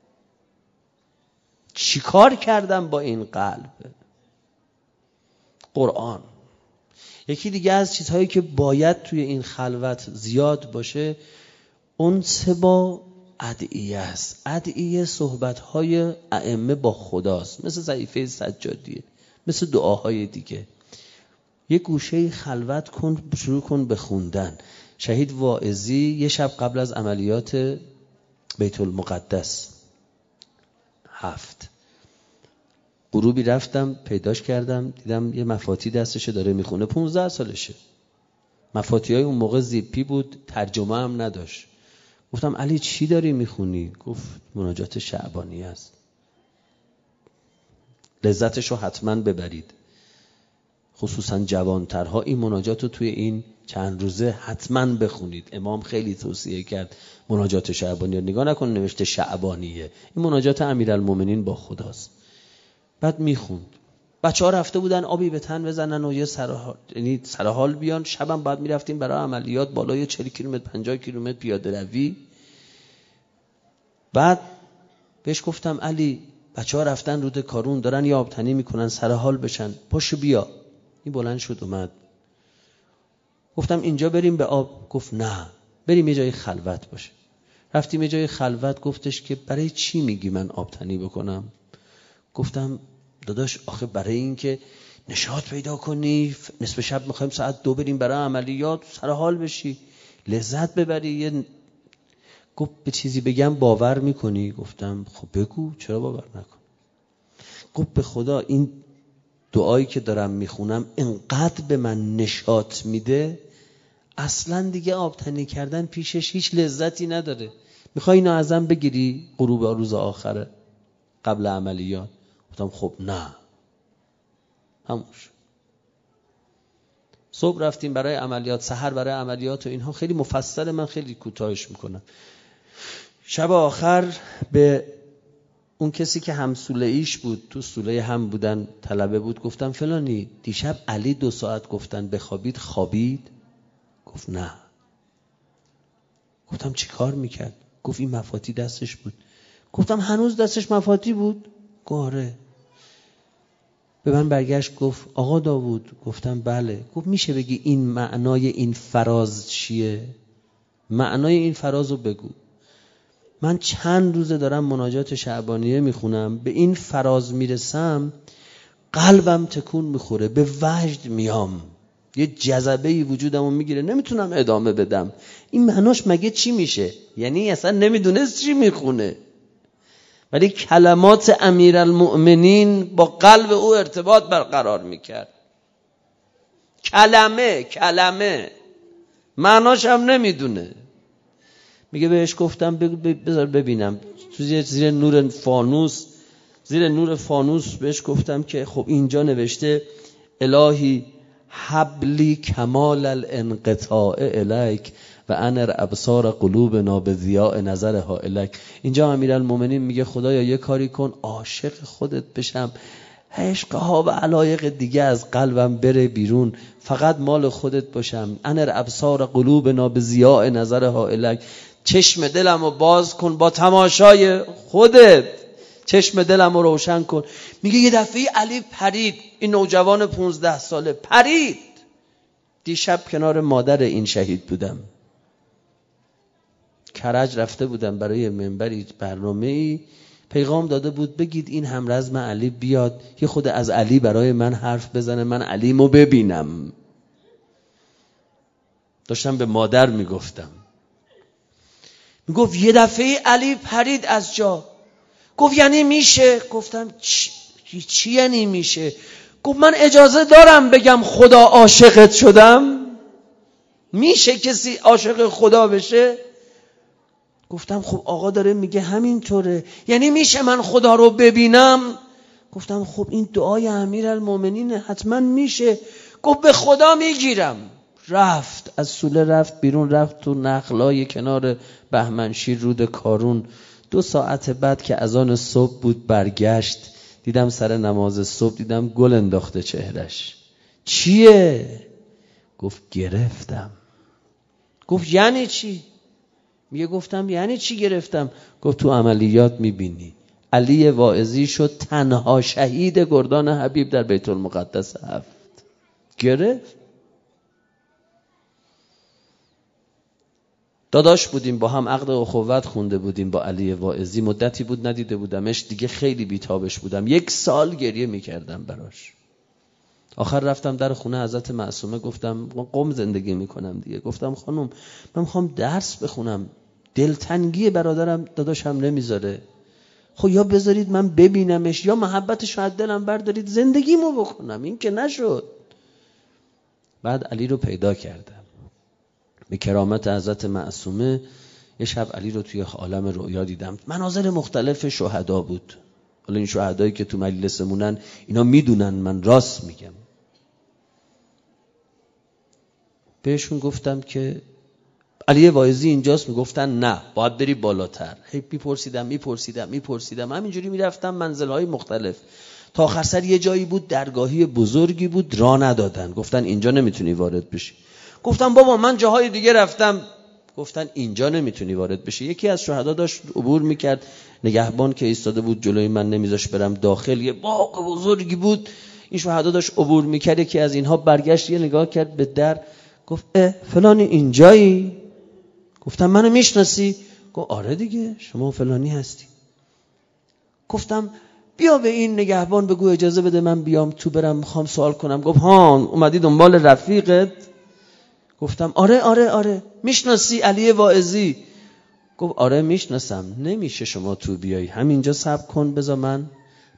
Speaker 1: چی کار کردم با این قلب؟ قرآن. یکی دیگه از چیزهایی که باید توی این خلوت زیاد باشه، اون سه با ادعیه است. ادعیه صحبت‌های ائمه با خداست، مثل صحیفه سجادیه، مثل دعاهای دیگه. یه گوشه خلوت کن، شروع کن به خوندن. شهید واعظی یه شب قبل از عملیات بیت المقدس هفت غروبی رفتم پیداش کردم، دیدم یه مفاتی دستشه داره میخونه، پونزده سالشه. مفاتی های اون موقع زیپی بود، ترجمه هم نداشت. گفتم علی چی داری میخونی؟ گفت مناجات شعبانی است. لذتشو حتما ببرید، خصوصا جوانترها این مناجات رو توی این چند روزه حتما بخونید. امام خیلی توصیه کرد مناجات شعبانی رو. نگاه نکن نوشته شعبانیه، این مناجات امیرالمومنین با خداست. بعد میخوند. بچه ها رفته بودن آبی به تن بزنن و یه سرحال، یعنی سرحال بیان. شبم بعد میرفتیم برای عملیات بالای چهل کیلومتر پنجاه کیلومتر پیاده روی. بعد بهش گفتم علی بچه ها رفتن رود کارون دارن یه آبتنی میکنن، سرحال بشن، پاشو بیا. این بلند شد اومد. گفتم اینجا بریم به آب؟ گفت نه بریم یه جای خلوت باشه. رفتیم یه جای خلوت. گفتش که برای چی میگی من آبتنی بکنم؟ گفتم داداش آخه برای این که نشاط پیدا کنی، نصف شب میخوایم ساعت دو بریم برای عملیات، سر حال بشی، لذت ببری. یه گفت به چیزی بگم باور میکنی؟ گفتم خب بگو چرا باور نکن. گفت به خدا این دعایی که دارم میخونم انقدر به من نشاط میده، اصلا دیگه آبتنی کردن پیشش هیچ لذتی نداره. میخوای اینو ازم بگیری غروب روز آخره قبل عملیات؟ گفتم خب نه. همونش صبح رفتیم برای عملیات، سحر برای عملیات و اینها خیلی مفصل، من خیلی کوتاهش میکنم. شب آخر به اون کسی که همسوله ایش بود، تو سوله هم بودن، طلبه بود، گفتم فلانی دیشب علی دو ساعت گفتن بخوابید، خوابید؟ گفت نه. گفتم چی کار میکرد؟ گفت این مفاتی دستش بود. گفتم هنوز دستش مفاتی بود؟ گفت آره. به من برگشت گفت آقا داوود. گفتم بله. گفت میشه بگی این معنای این فراز چیه؟ معنای این فراز رو بگو. من چند روزه دارم مناجات شعبانیه میخونم، به این فراز میرسم قلبم تکون میخوره، به وجد میام، یه جذبه‌ای وجودمو میگیره، نمیتونم ادامه بدم. این معناش مگه چی میشه؟ یعنی اصلا نمیدونست چی میخونه، ولی کلمات امیرالمؤمنین با قلب او ارتباط برقرار میکرد. کلمه کلمه معناش هم نمیدونه. میگه بهش گفتم بذار ببینم، تو زیر نور فانوس، زیر نور فانوس بهش گفتم که خب اینجا نوشته الهی حبلی کمال الانقطاع الیک و انر ابصار قلوبنا به ضیاء نظرها الیک. اینجا امیرالمومنین میگه خدایا یه کاری کن عاشق خودت بشم، عشقها و علایق دیگه از قلبم بره بیرون، فقط مال خودت باشم. انر ابصار قلوبنا به ضیاء نظرها الیک. چشم دلمو باز کن با تماشای خودت، چشم دلمو روشن کن. میگه یه دفعه علی پرید، این نوجوان پونزده ساله پرید. دیشب کنار مادر این شهید بودم، کرج رفته بودم برای منبری برنامه‌ای، پیغام داده بود بگید این همرزم علی بیاد یه خود از علی برای من حرف بزنه، من علیمو ببینم. داشتم به مادر میگفتم. میگفت یه دفعه علی پرید از جا. گفت یعنی میشه؟ گفتم چی, چی یعنی میشه؟ گفت من اجازه دارم بگم خدا عاشقت شدم؟ میشه کسی عاشق خدا بشه؟ گفتم خب آقا داره میگه همینطوره، یعنی میشه من خدا رو ببینم؟ گفتم خب این دعای امیرالمومنینه، حتما میشه. گفت به خدا میگیرم. رفت از سوله، رفت بیرون، رفت تو نخلای کنار بهمنشیر رود کارون. دو ساعت بعد که اذان صبح بود برگشت، دیدم سر نماز صبح دیدم گل انداخته چهرش. چیه؟ گفت گرفتم. گفت یعنی چی؟ میگه گفتم یعنی چی گرفتم؟ گفت تو عملیات میبینی علی واعظی شد تنها شهید گردان حبیب در بیت المقدس هفت. گرفت. داداش بودیم با هم، عقد اخوت خونده بودیم با علی واعظی، مدتی بود ندیده بودمش دیگه، خیلی بیتابش بودم، یک سال گریه میکردم براش. آخر رفتم در خونه حضرت معصومه، گفتم قم زندگی میکنم دیگه، گفتم خانم من میخوام درس بخونم، دلتنگی برادرم داداشم نمیذاره، خب یا بذارید من ببینمش یا محبتش رو از دلم بردارید زندگیمو بکنم. این که نشد. بعد علی رو پیدا کردم به کرامت حضرت معصومه. یه شب علی رو توی عالم رؤیا دیدم، مناظر مختلف شهدا بود. حالا این شهدایی که تو مجلسمونن اینا میدونن من راست میگم. بهشون گفتم که علی واعظی اینجاست، میگفتن نه باید بری بالاتر. هی میپرسیدم میپرسیدم میپرسیدم همینجوری میرفتم منزلهای مختلف تا آخر سر یه جایی بود درگاهی بزرگی بود، راه ندادن، گفتن اینجا نمیتونی وارد بشی. گفتم بابا من جاهای دیگه رفتم. گفتن اینجا نمیتونی وارد بشی. یکی از شهدا داشت عبور میکرد، نگهبان که ایستاده بود جلوی من نمیذاش برم داخل، یه باغ بزرگی بود، این شهدا داشت عبور میکرد. یکی از اینها برگشت یه نگاه کرد به در، گفت اه فلانی اینجایی؟ گفتم منو میشناسی؟ گفت آره دیگه شما فلانی هستی. گفتم بیا به این نگهبان بگو اجازه بده من بیام تو برم میخوام سوال کنم. گفت ها اومدی دنبال رفیقت؟ گفتم آره آره آره. میشناسی علی واعظی؟ گفت آره میشناسم. نمیشه شما تو بیایی، همینجا صبر کن بذار من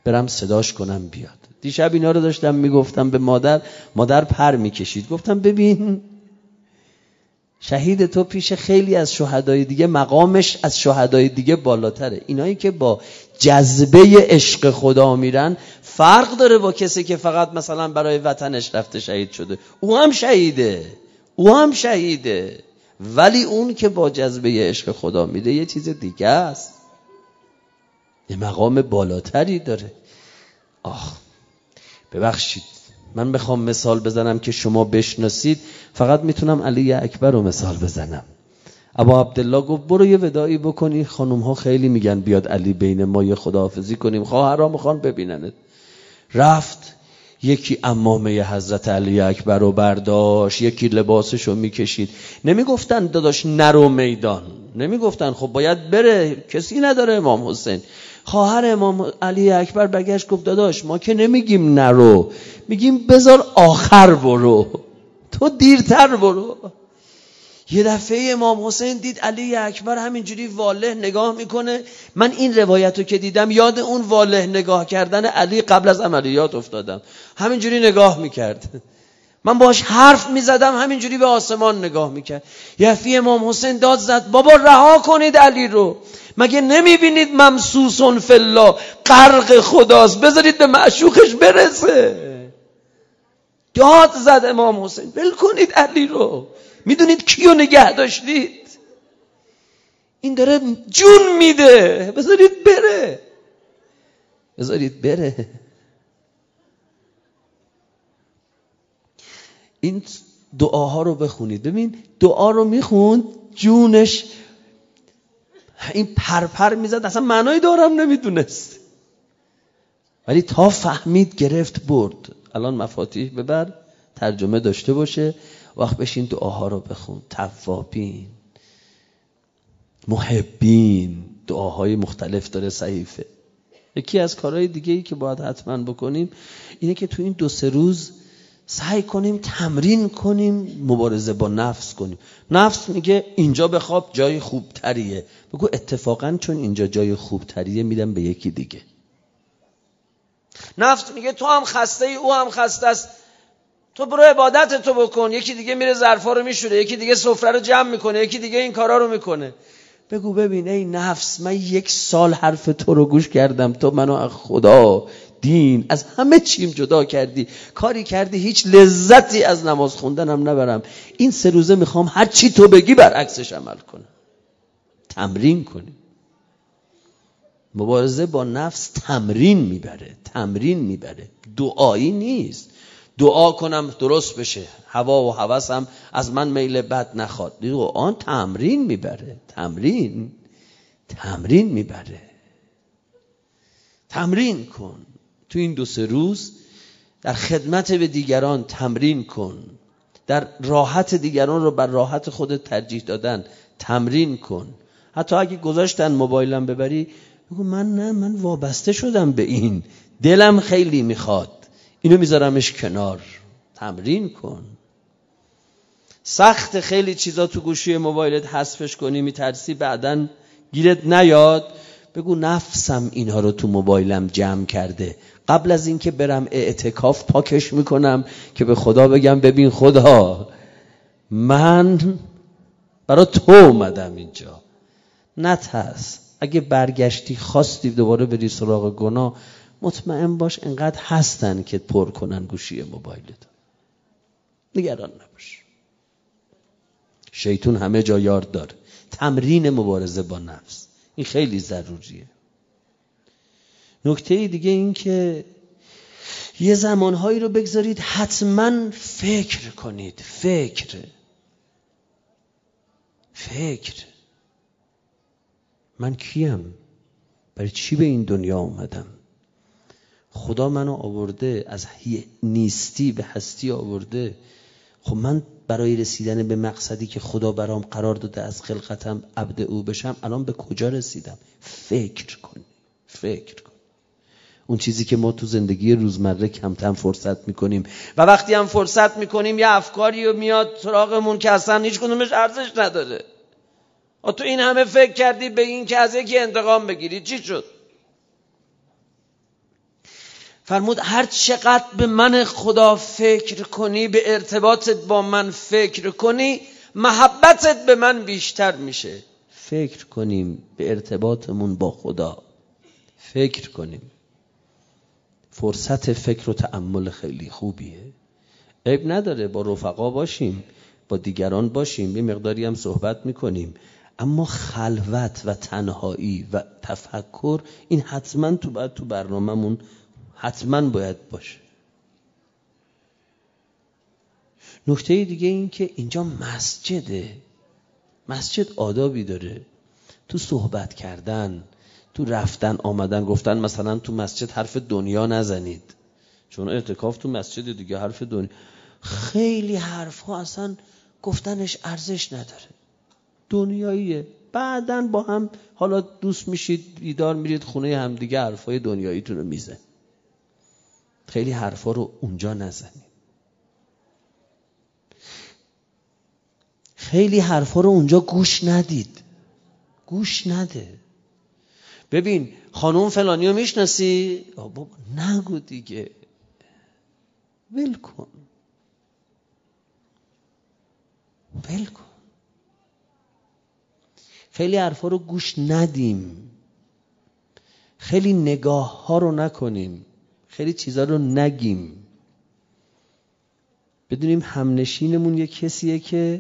Speaker 1: برم صداش کنم بیاد. دیشب اینا رو داشتم میگفتم به مادر، مادر پر میکشید. گفتم ببین شهید تو پیش خیلی از شهدای دیگه مقامش از شهدای دیگه بالاتره. اینایی که با جذبه عشق خدا میرن فرق داره با کسی که فقط مثلا برای وطنش رفته شهید شده. او هم شهیده، او هم شهیده، ولی اون که با جذبه عشق خدا میده یه چیز دیگه است، یه مقام بالاتری داره. آخ ببخشید من بخوام مثال بزنم که شما بشناسید فقط میتونم علی اکبر رو مثال بزنم. ابا عبدالله گفت برو یه وداعی بکنی، خانوم ها خیلی میگن بیاد علی بین ما یه خداحافظی کنیم، خواهرها میخوان ببیننت. رفت یکی عمامه حضرت علی اکبر رو برداشت، یکی لباسش رو میکشید. نمیگفتن داداش نرو میدان، نمیگفتن خب باید بره کسی نداره امام حسین. خواهر امام علی اکبر برگشت گفت داداش ما که نمیگیم نرو، میگیم بذار آخر برو، تو دیرتر برو. یه دفعه امام حسین دید علی اکبر همینجوری واله نگاه میکنه. من این روایتو که دیدم یاد اون واله نگاه کردن علی قبل از عملیات افتادم. همینجوری نگاه میکرد، من باش حرف میزدم همینجوری به آسمان نگاه میکرد. یه دفعه امام حسین داد زد بابا رها کنید علی رو، مگه نمیبینید ممسوسون فی الله غرق خداست، بذارید به معشوقش برسه. داد زد امام حسین ول کنید علی رو، میدونید کیو نگه داشتید؟ این داره جون میده، بذارید بره، بذارید بره. این دعاها رو بخونید. ببین دعا رو میخوند جونش این پرپر میزد، اصلا معنای دارم نمیدونست، ولی تا فهمید گرفت برد. الان مفاتیح ببر ترجمه داشته باشه، وقت بشین دعاها رو بخون. توابین، محبین، دعاهای مختلف داره صحیفه. یکی از کارهای دیگه ای که باید حتما بکنیم اینه که تو این دو سه روز سعی کنیم تمرین کنیم مبارزه با نفس کنیم. نفس میگه اینجا بخواب جای خوب تریه، بگو اتفاقا چون اینجا جای خوب تریه میدم به یکی دیگه. نفس میگه تو هم خسته ای او هم خسته است، تو برو عبادت تو بکن. یکی دیگه میره ظرفا رو میشوره، یکی دیگه سفره رو جمع میکنه، یکی دیگه این کارا رو میکنه. بگو ببین ای نفس من یک سال حرف تو رو گوش کردم، تو منو از خدا، دین، از همه چیم جدا کردی، کاری کردی هیچ لذتی از نماز خوندنم نبرم. این سه روزه میخوام هر چی تو بگی برعکسش عمل کنم. تمرین کنیم. مبارزه با نفس تمرین میبره، تمرین میبره، دعایی نیست. دعا کنم درست بشه، هوا و هوسم از من میل بد نخواد. دعا تمرین میبره، تمرین تمرین میبره. تمرین کن تو این دو سه روز، در خدمت به دیگران تمرین کن، در راحت دیگران رو بر راحت خودت ترجیح دادن تمرین کن. حتی اگه گذاشتن موبایلم ببری بگو من نه، من وابسته شدم به این، دلم خیلی میخواد، اینو میذارمش کنار. تمرین کن. سخت خیلی چیزا تو گوشی موبایلت حذفش کنی، میترسی بعدن گیرت نیاد. بگو نفسم اینها رو تو موبایلم جمع کرده، قبل از این که برم اعتکاف پاکش میکنم که به خدا بگم ببین خدا من برای تو اومدم اینجا. نترس، اگه برگشتی خواستی دوباره بری سراغ گناه، مطمئن باش انقدر هستن که پر کنن گوشی موبایلت. نگران نباش، شیطون همه جا یار داره. تمرین مبارزه با نفس این خیلی ضروریه. نکته دیگه این که یه زمانهایی رو بگذارید حتما فکر کنید. فکر فکر من کیم؟ برای چی به این دنیا اومدم؟ خدا منو آورده از نیستی به هستی آورده. خب من برای رسیدن به مقصدی که خدا برام قرار داده از خلقتم عبد او بشم الان به کجا رسیدم؟ فکر کن، فکر کن. اون چیزی که ما تو زندگی روزمره کمتر فرصت میکنیم و وقتی هم فرصت میکنیم یه افکاری میاد سراغمون که اصلا هیچ کدومش ارزش نداره. تو این همه فکر کردی به این که از یکی انتقام بگیری، چی شد؟ فرمود هر چقدر به من خدا فکر کنی، به ارتباطت با من فکر کنی، محبتت به من بیشتر میشه. فکر کنیم به ارتباطمون با خدا، فکر کنیم. فرصت فکر و تأمل خیلی خوبیه. عیب نداره با رفقا باشیم، با دیگران باشیم، یه مقداری هم صحبت میکنیم، اما خلوت و تنهایی و تفکر این حتما تو باید تو برنامه‌مون حتما باید باشه. نکته دیگه این که اینجا مسجده. مسجد آدابی داره، تو صحبت کردن، تو رفتن آمدن. گفتن مثلا تو مسجد حرف دنیا نزنید، چون اعتکاف تو مسجد دیگه حرف دنیا. خیلی حرف ها اصلا گفتنش ارزش نداره، دنیاییه. بعدن با هم حالا دوست میشید بیدار میرید خونه هم دیگه حرفای دنیاییتون رو میزن. خیلی حرفا رو اونجا نزنید. خیلی حرفا رو اونجا گوش ندید، گوش نده. ببین خانوم فلانی رو میشناسی؟ بابا نگو دیگه، ول کن، ول کن. خیلی حرفا رو گوش ندیم، خیلی نگاه ها رو نکنیم، خیلی چیزا رو نگیم. بدونیم همنشینمون یه کسیه که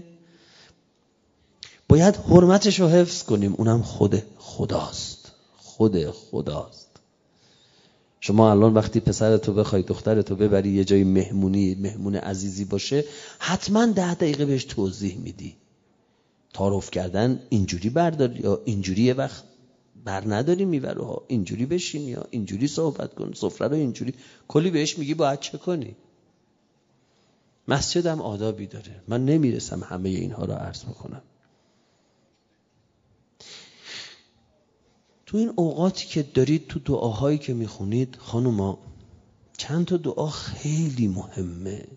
Speaker 1: باید حرمتش رو حفظ کنیم، اونم خود خداست، خود خداست. شما الان وقتی پسرتو بخوای دخترتو ببری یه جای مهمونی، مهمون عزیزی باشه، حتما ده دقیقه بهش توضیح میدی. تعارف کردن اینجوری بردار یا اینجوری، یه وقت بر نداری میبره ها، اینجوری بشین یا اینجوری صحبت کن، سفره رو اینجوری، کلی بهش میگی باید چه کنی. مسجد هم آدابی داره، من نمیرسم همه اینها رو عرض بکنم. تو این اوقاتی که دارید تو دعاهایی که میخونید خانوما، چند تا دعا خیلی مهمه.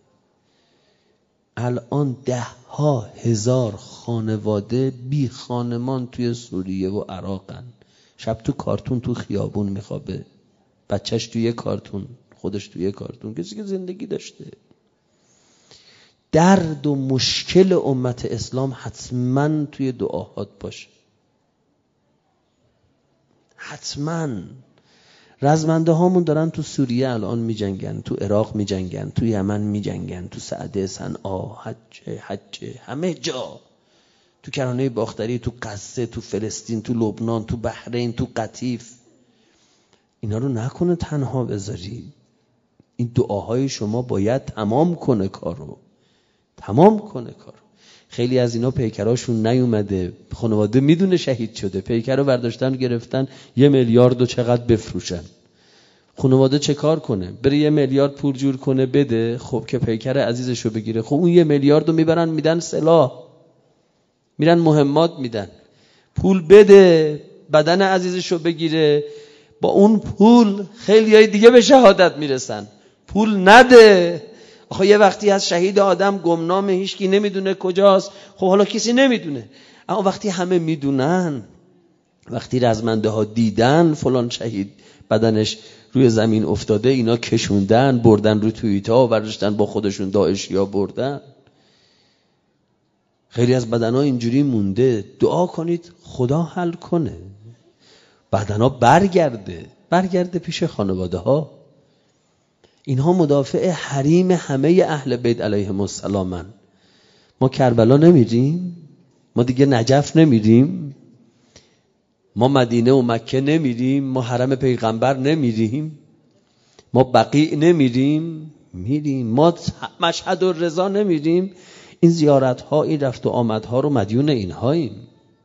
Speaker 1: الان ده ها هزار خانواده بی خانمان توی سوریه و عراقن. شب تو کارتون تو خیابون میخوابه، بچهش توی کارتون، خودش توی کارتون، کسی که زندگی داشته. درد و مشکل امت اسلام حتما توی دعاهات باشه، حتما. رزمنده هامون دارن تو سوریه الان می جنگن، تو عراق می جنگن، تو یمن می جنگن، تو سعده، صنعا، حج حج همه جا، تو کرانه باختری، تو غزه، تو فلسطین، تو لبنان، تو بحرین، تو قطیف. اینا رو نکنه تنها بذاری. این دعاهای شما باید تمام کنه کارو، تمام کنه کارو. خیلی از اینا پیکراشون نیومده، خانواده میدونه شهید شده، پیکر رو برداشتن گرفتن یه میلیارد و چقدر بفروشن. خانواده چه کار کنه؟ بره یه میلیارد پول جور کنه بده، خب که پیکر عزیزشو بگیره. خب اون یه میلیارد رو میبرن میدن سلاح، میرن مهمات میدن. پول بده بدن عزیزشو بگیره، با اون پول خیلی های دیگه به شهادت میرسن. پول نده، آخه یه وقتی از شهید آدم گمنامه، هیچکی نمیدونه کجاست. خب حالا کسی نمیدونه، اما وقتی همه میدونن، وقتی رزمنده ها دیدن فلان شهید بدنش روی زمین افتاده، اینا کشوندن بردن رو توییتا و برداشتن با خودشون داعشیا بردن. خیلی از بدنها اینجوری مونده. دعا کنید خدا حل کنه، بدنها برگرده برگرده پیش خانواده ها. اینها مدافع حریم همه اهل بیت علیهم السلامن. ما کربلا نمیریم، ما دیگه نجف نمیریم، ما مدینه و مکه نمیریم، ما حرم پیغمبر نمیریم، ما بقیع نمیریم، میریم. ما مشهد و رضا نمیریم. این زیارت ها، این رفت و آمد ها رو مدیون اینهاییم.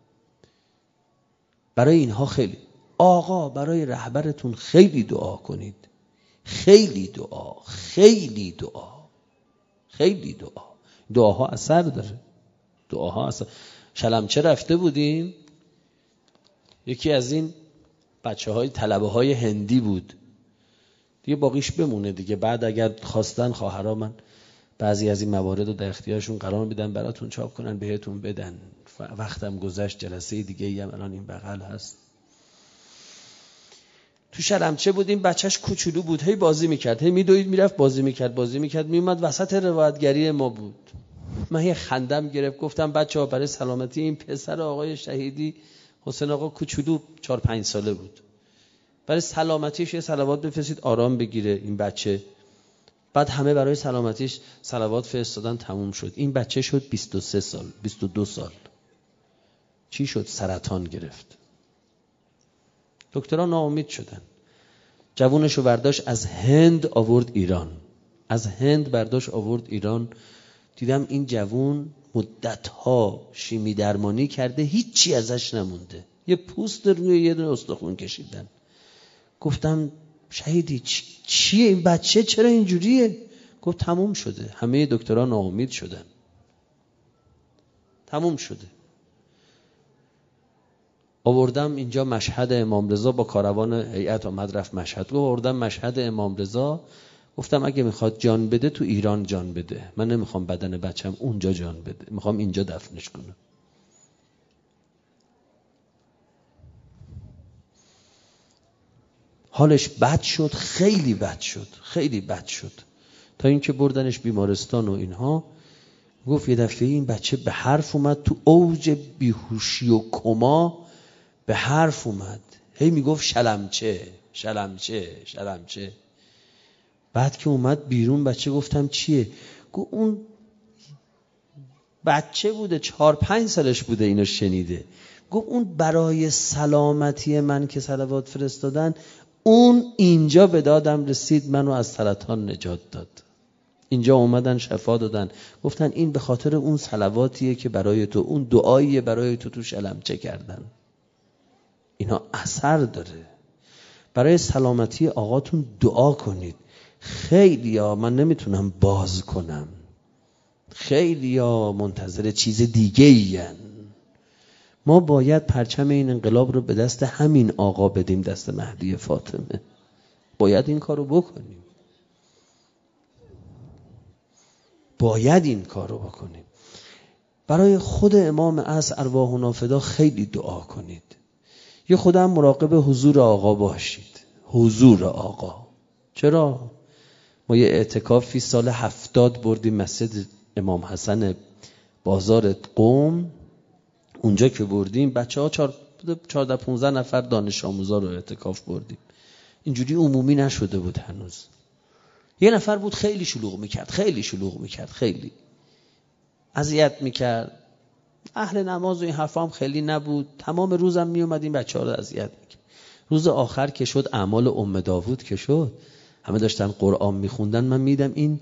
Speaker 1: برای اینها خیلی آقا، برای رهبرتون خیلی دعا کنید، خیلی دعا، خیلی دعا، خیلی دعا. دعاها اثر داره، دعاها اثر. شلمچه رفته بودیم، یکی از این بچه های طلبه های هندی بود دیگه، باقیش بمونه دیگه. بعد اگر خواستن خواهرها من بعضی از این موارد رو در اختیارشون قرار میدن براتون چاپ کنن بهتون بدن. وقتم گذشت، جلسه دیگه ای هم الان این بغل هست. تو شلمچه بودیم، بچهش کوچولو بود، هی بازی میکرد، هی میدوید میرفت بازی میکرد بازی میکرد میومد وسط روایتگری ما بود. من یه خندم گرفت، گفتم بچه‌ها برای سلامتی این پسر آقای شهیدی حسین آقا کوچولو چهار پنج ساله بود، برای سلامتیش یه صلوات بفرستید آرام بگیره این بچه. بعد همه برای سلامتیش صلوات فرستادن، تموم شد. این بچه شد بیست و سه سال بیست و دو سال. چی شد؟ سرطان گرفت. دکترها ناامید شدن. جوونشو برداشت از هند آورد ایران، از هند برداشت آورد ایران. دیدم این جوون مدتها شیمی درمانی کرده، هیچی ازش نمونده، یه پوست روی یه دونه استخوان کشیدن. گفتم شهیدی چیه این بچه، چرا اینجوریه؟ گفت تموم شده. همه دکترها ناامید شدن، تموم شده. آوردم اینجا مشهد امام رضا، با کاروان هیئت آمد رفت مشهد. گفت آوردم مشهد امام رضا، گفتم اگه میخواد جان بده تو ایران جان بده، من نمیخوام بدن بچم اونجا جان بده، میخوام اینجا دفنش کنم. حالش بد شد، خیلی بد شد، خیلی بد شد، تا اینکه بردنش بیمارستان و اینها. گفت یه دفعه این بچه به حرف اومد، تو اوج بیهوشی و کما به حرف اومد، هی میگفت شلمچه شلمچه شلمچه. بعد که اومد بیرون بچه، گفتم چیه؟ گفت اون بچه بوده چهار پنج سالش بوده اینو شنیده. گفت اون برای سلامتی من که صلوات فرستادن، اون اینجا به دادم رسید، منو از سرطان نجات داد. اینجا اومدن شفا دادن، گفتن این به خاطر اون صلواتیه که برای تو، اون دعاییه برای تو تو شلمچه کردن. اینا اثر داره. برای سلامتی آقاتون دعا کنید. خیلی ها من نمیتونم باز کنم، خیلی ها منتظر چیز دیگه این. ما باید پرچم این انقلاب رو به دست همین آقا بدیم، دست مهدی فاطمه. باید این کار رو بکنیم، باید این کار رو بکنیم. برای خود امام عصر ارواحنا فدا خیلی دعا کنید. یه خودم مراقب حضور آقا باشید. حضور آقا. چرا؟ ما یه اعتکافی سال هفتاد بردیم مسجد امام حسن بازار قم. اونجا که بردیم بچه ها چهارده پونزده نفر دانش آموزا رو اعتکاف بردیم. اینجوری عمومی نشده بود هنوز. یه نفر بود خیلی شلوغ میکرد، خیلی شلوغ میکرد، خیلی اذیت میکرد. اهل نماز و این حرفا هم خیلی نبود. تمام روزم میومد این بچه ها رو اذیت میکرد. روز آخر که شد، اعمال ام داوود که شد، همه داشتن قرآن میخوندن، من میدم این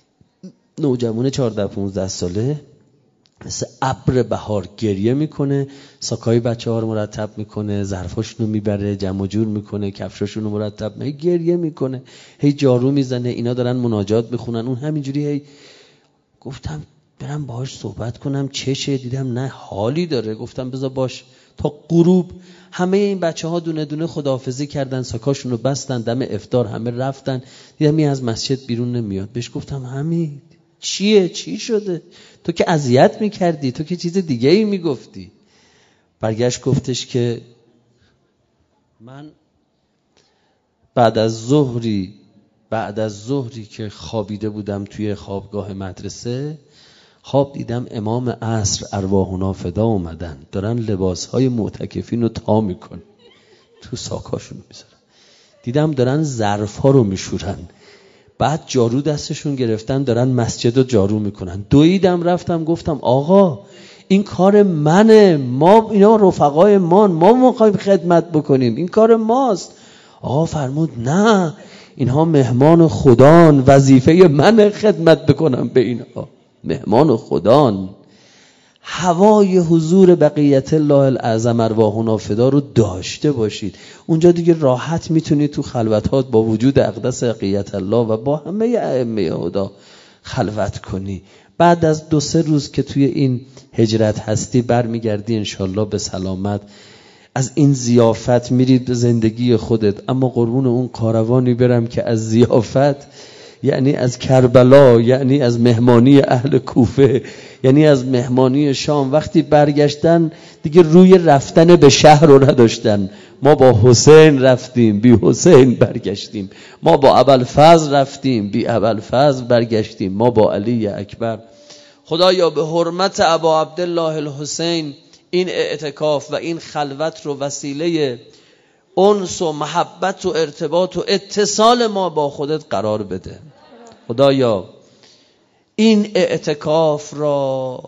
Speaker 1: نوجوان چهارده پونزده ساله مثل ابر بهار گریه میکنه، ساکای بچه ها رو مرتب میکنه، ظرفاشونو میبره جمع جور میکنه، کفشاشونو مرتب میکنه، گریه میکنه، هی جارو میزنه، اینا دارن مناجات میخونن، اون همینجوری. هی گفتم برم باهاش صحبت کنم چشه، دیدم نه حالی داره. گفتم بذار باش تا غروب. همه این بچه ها دونه دونه خداحافظی کردن، ساکاشونو بستن، دم افطار همه رفتن. دیدم این از مسجد بیرون نمیاد. بهش گفتم حمید چیه، چی شده؟ تو که اذیت میکردی، تو که چیز دیگه ای میگفتی. برگشت گفتش که من بعد از ظهری بعد از ظهری که خوابیده بودم توی خوابگاه مدرسه، خواب دیدم امام عصر ارواحنا فدا اومدن، دارن لباسهای معتکفین رو تا میکنن، تو ساکاشون میذارن. دیدم دارن ظرفا رو میشورن، بعد جارو دستشون گرفتن دارن مسجد رو جارو میکنن. دویدم رفتم گفتم آقا این کار منه، ما اینا رفقای مان، ما میخوایم خدمت بکنیم، این کار ماست. آقا فرمود نه، اینها مهمان خدان، وظیفه من خدمت بکنم به اینها، مهمان خدان. هوای حضور بقیت الله الاعظم ارواحنا فدا رو داشته باشید. اونجا دیگه راحت میتونید تو خلوتات با وجود اقدس بقیت الله و با همه ائمه هدا خلوت کنی. بعد از دو سه روز که توی این هجرت هستی برمیگردی انشالله به سلامت. از این ضیافت میرید به زندگی خودت. اما قربون اون کاروانی برم که از ضیافت یعنی از کربلا، یعنی از مهمانی اهل کوفه، یعنی از مهمانی شام. وقتی برگشتن دیگه روی رفتن به شهر رو نداشتن. ما با حسین رفتیم، بی حسین برگشتیم. ما با ابوالفضل رفتیم، بی ابوالفضل برگشتیم. ما با علی اکبر. خدایا به حرمت ابا عبدالله الحسین این اعتکاف و این خلوت رو وسیله انس و محبت و ارتباط و اتصال ما با خودت قرار بده. خدایا این اعتکاف را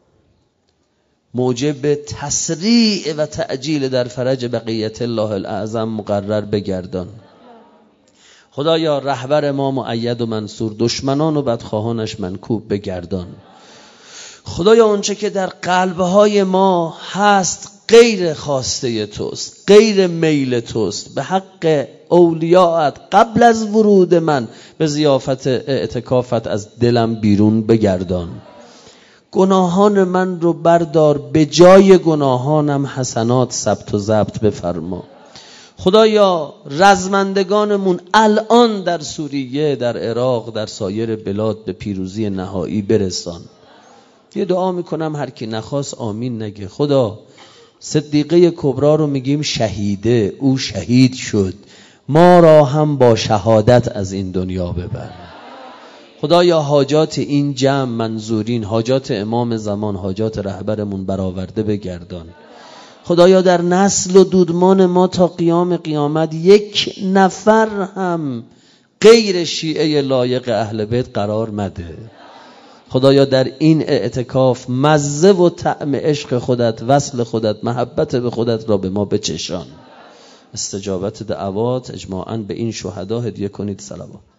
Speaker 1: موجب تسریع و تعجیل در فرج بقیت الله الاعظم مقرر بگردان. خدایا رهبر ما مؤید و منصور، دشمنان و بدخواهانش منکوب بگردان. خدایا اونچه که در قلبهای ما هست غیر خواسته توست، غیر میل توست، به حق اولیاءت قبل از ورود من به ضیافت اعتکافت از دلم بیرون بگردان. گناهان من رو بردار، به جای گناهانم حسنات ثبت و ضبط بفرما. خدایا رزمندگانمون الان در سوریه، در عراق، در سایر بلاد به پیروزی نهایی برسان. یه دعا میکنم هر کی نخواست آمین نگه. خدا صدیقه کبرا رو میگیم شهیده، او شهید شد، ما را هم با شهادت از این دنیا ببر. خدایا حاجات این جمع منظورین، حاجات امام زمان، حاجات رهبرمون برآورده بگردان. خدایا در نسل و دودمان ما تا قیام قیامت یک نفر هم غیر شیعه لایق اهل بیت قرار مده. خدایا در این اعتکاف مزه و طعم عشق خودت، وصل خودت، محبت به خودت را به ما بچشان. استجابت دعوات اجماعاً به این شهدا هدیه کنید. صلوات.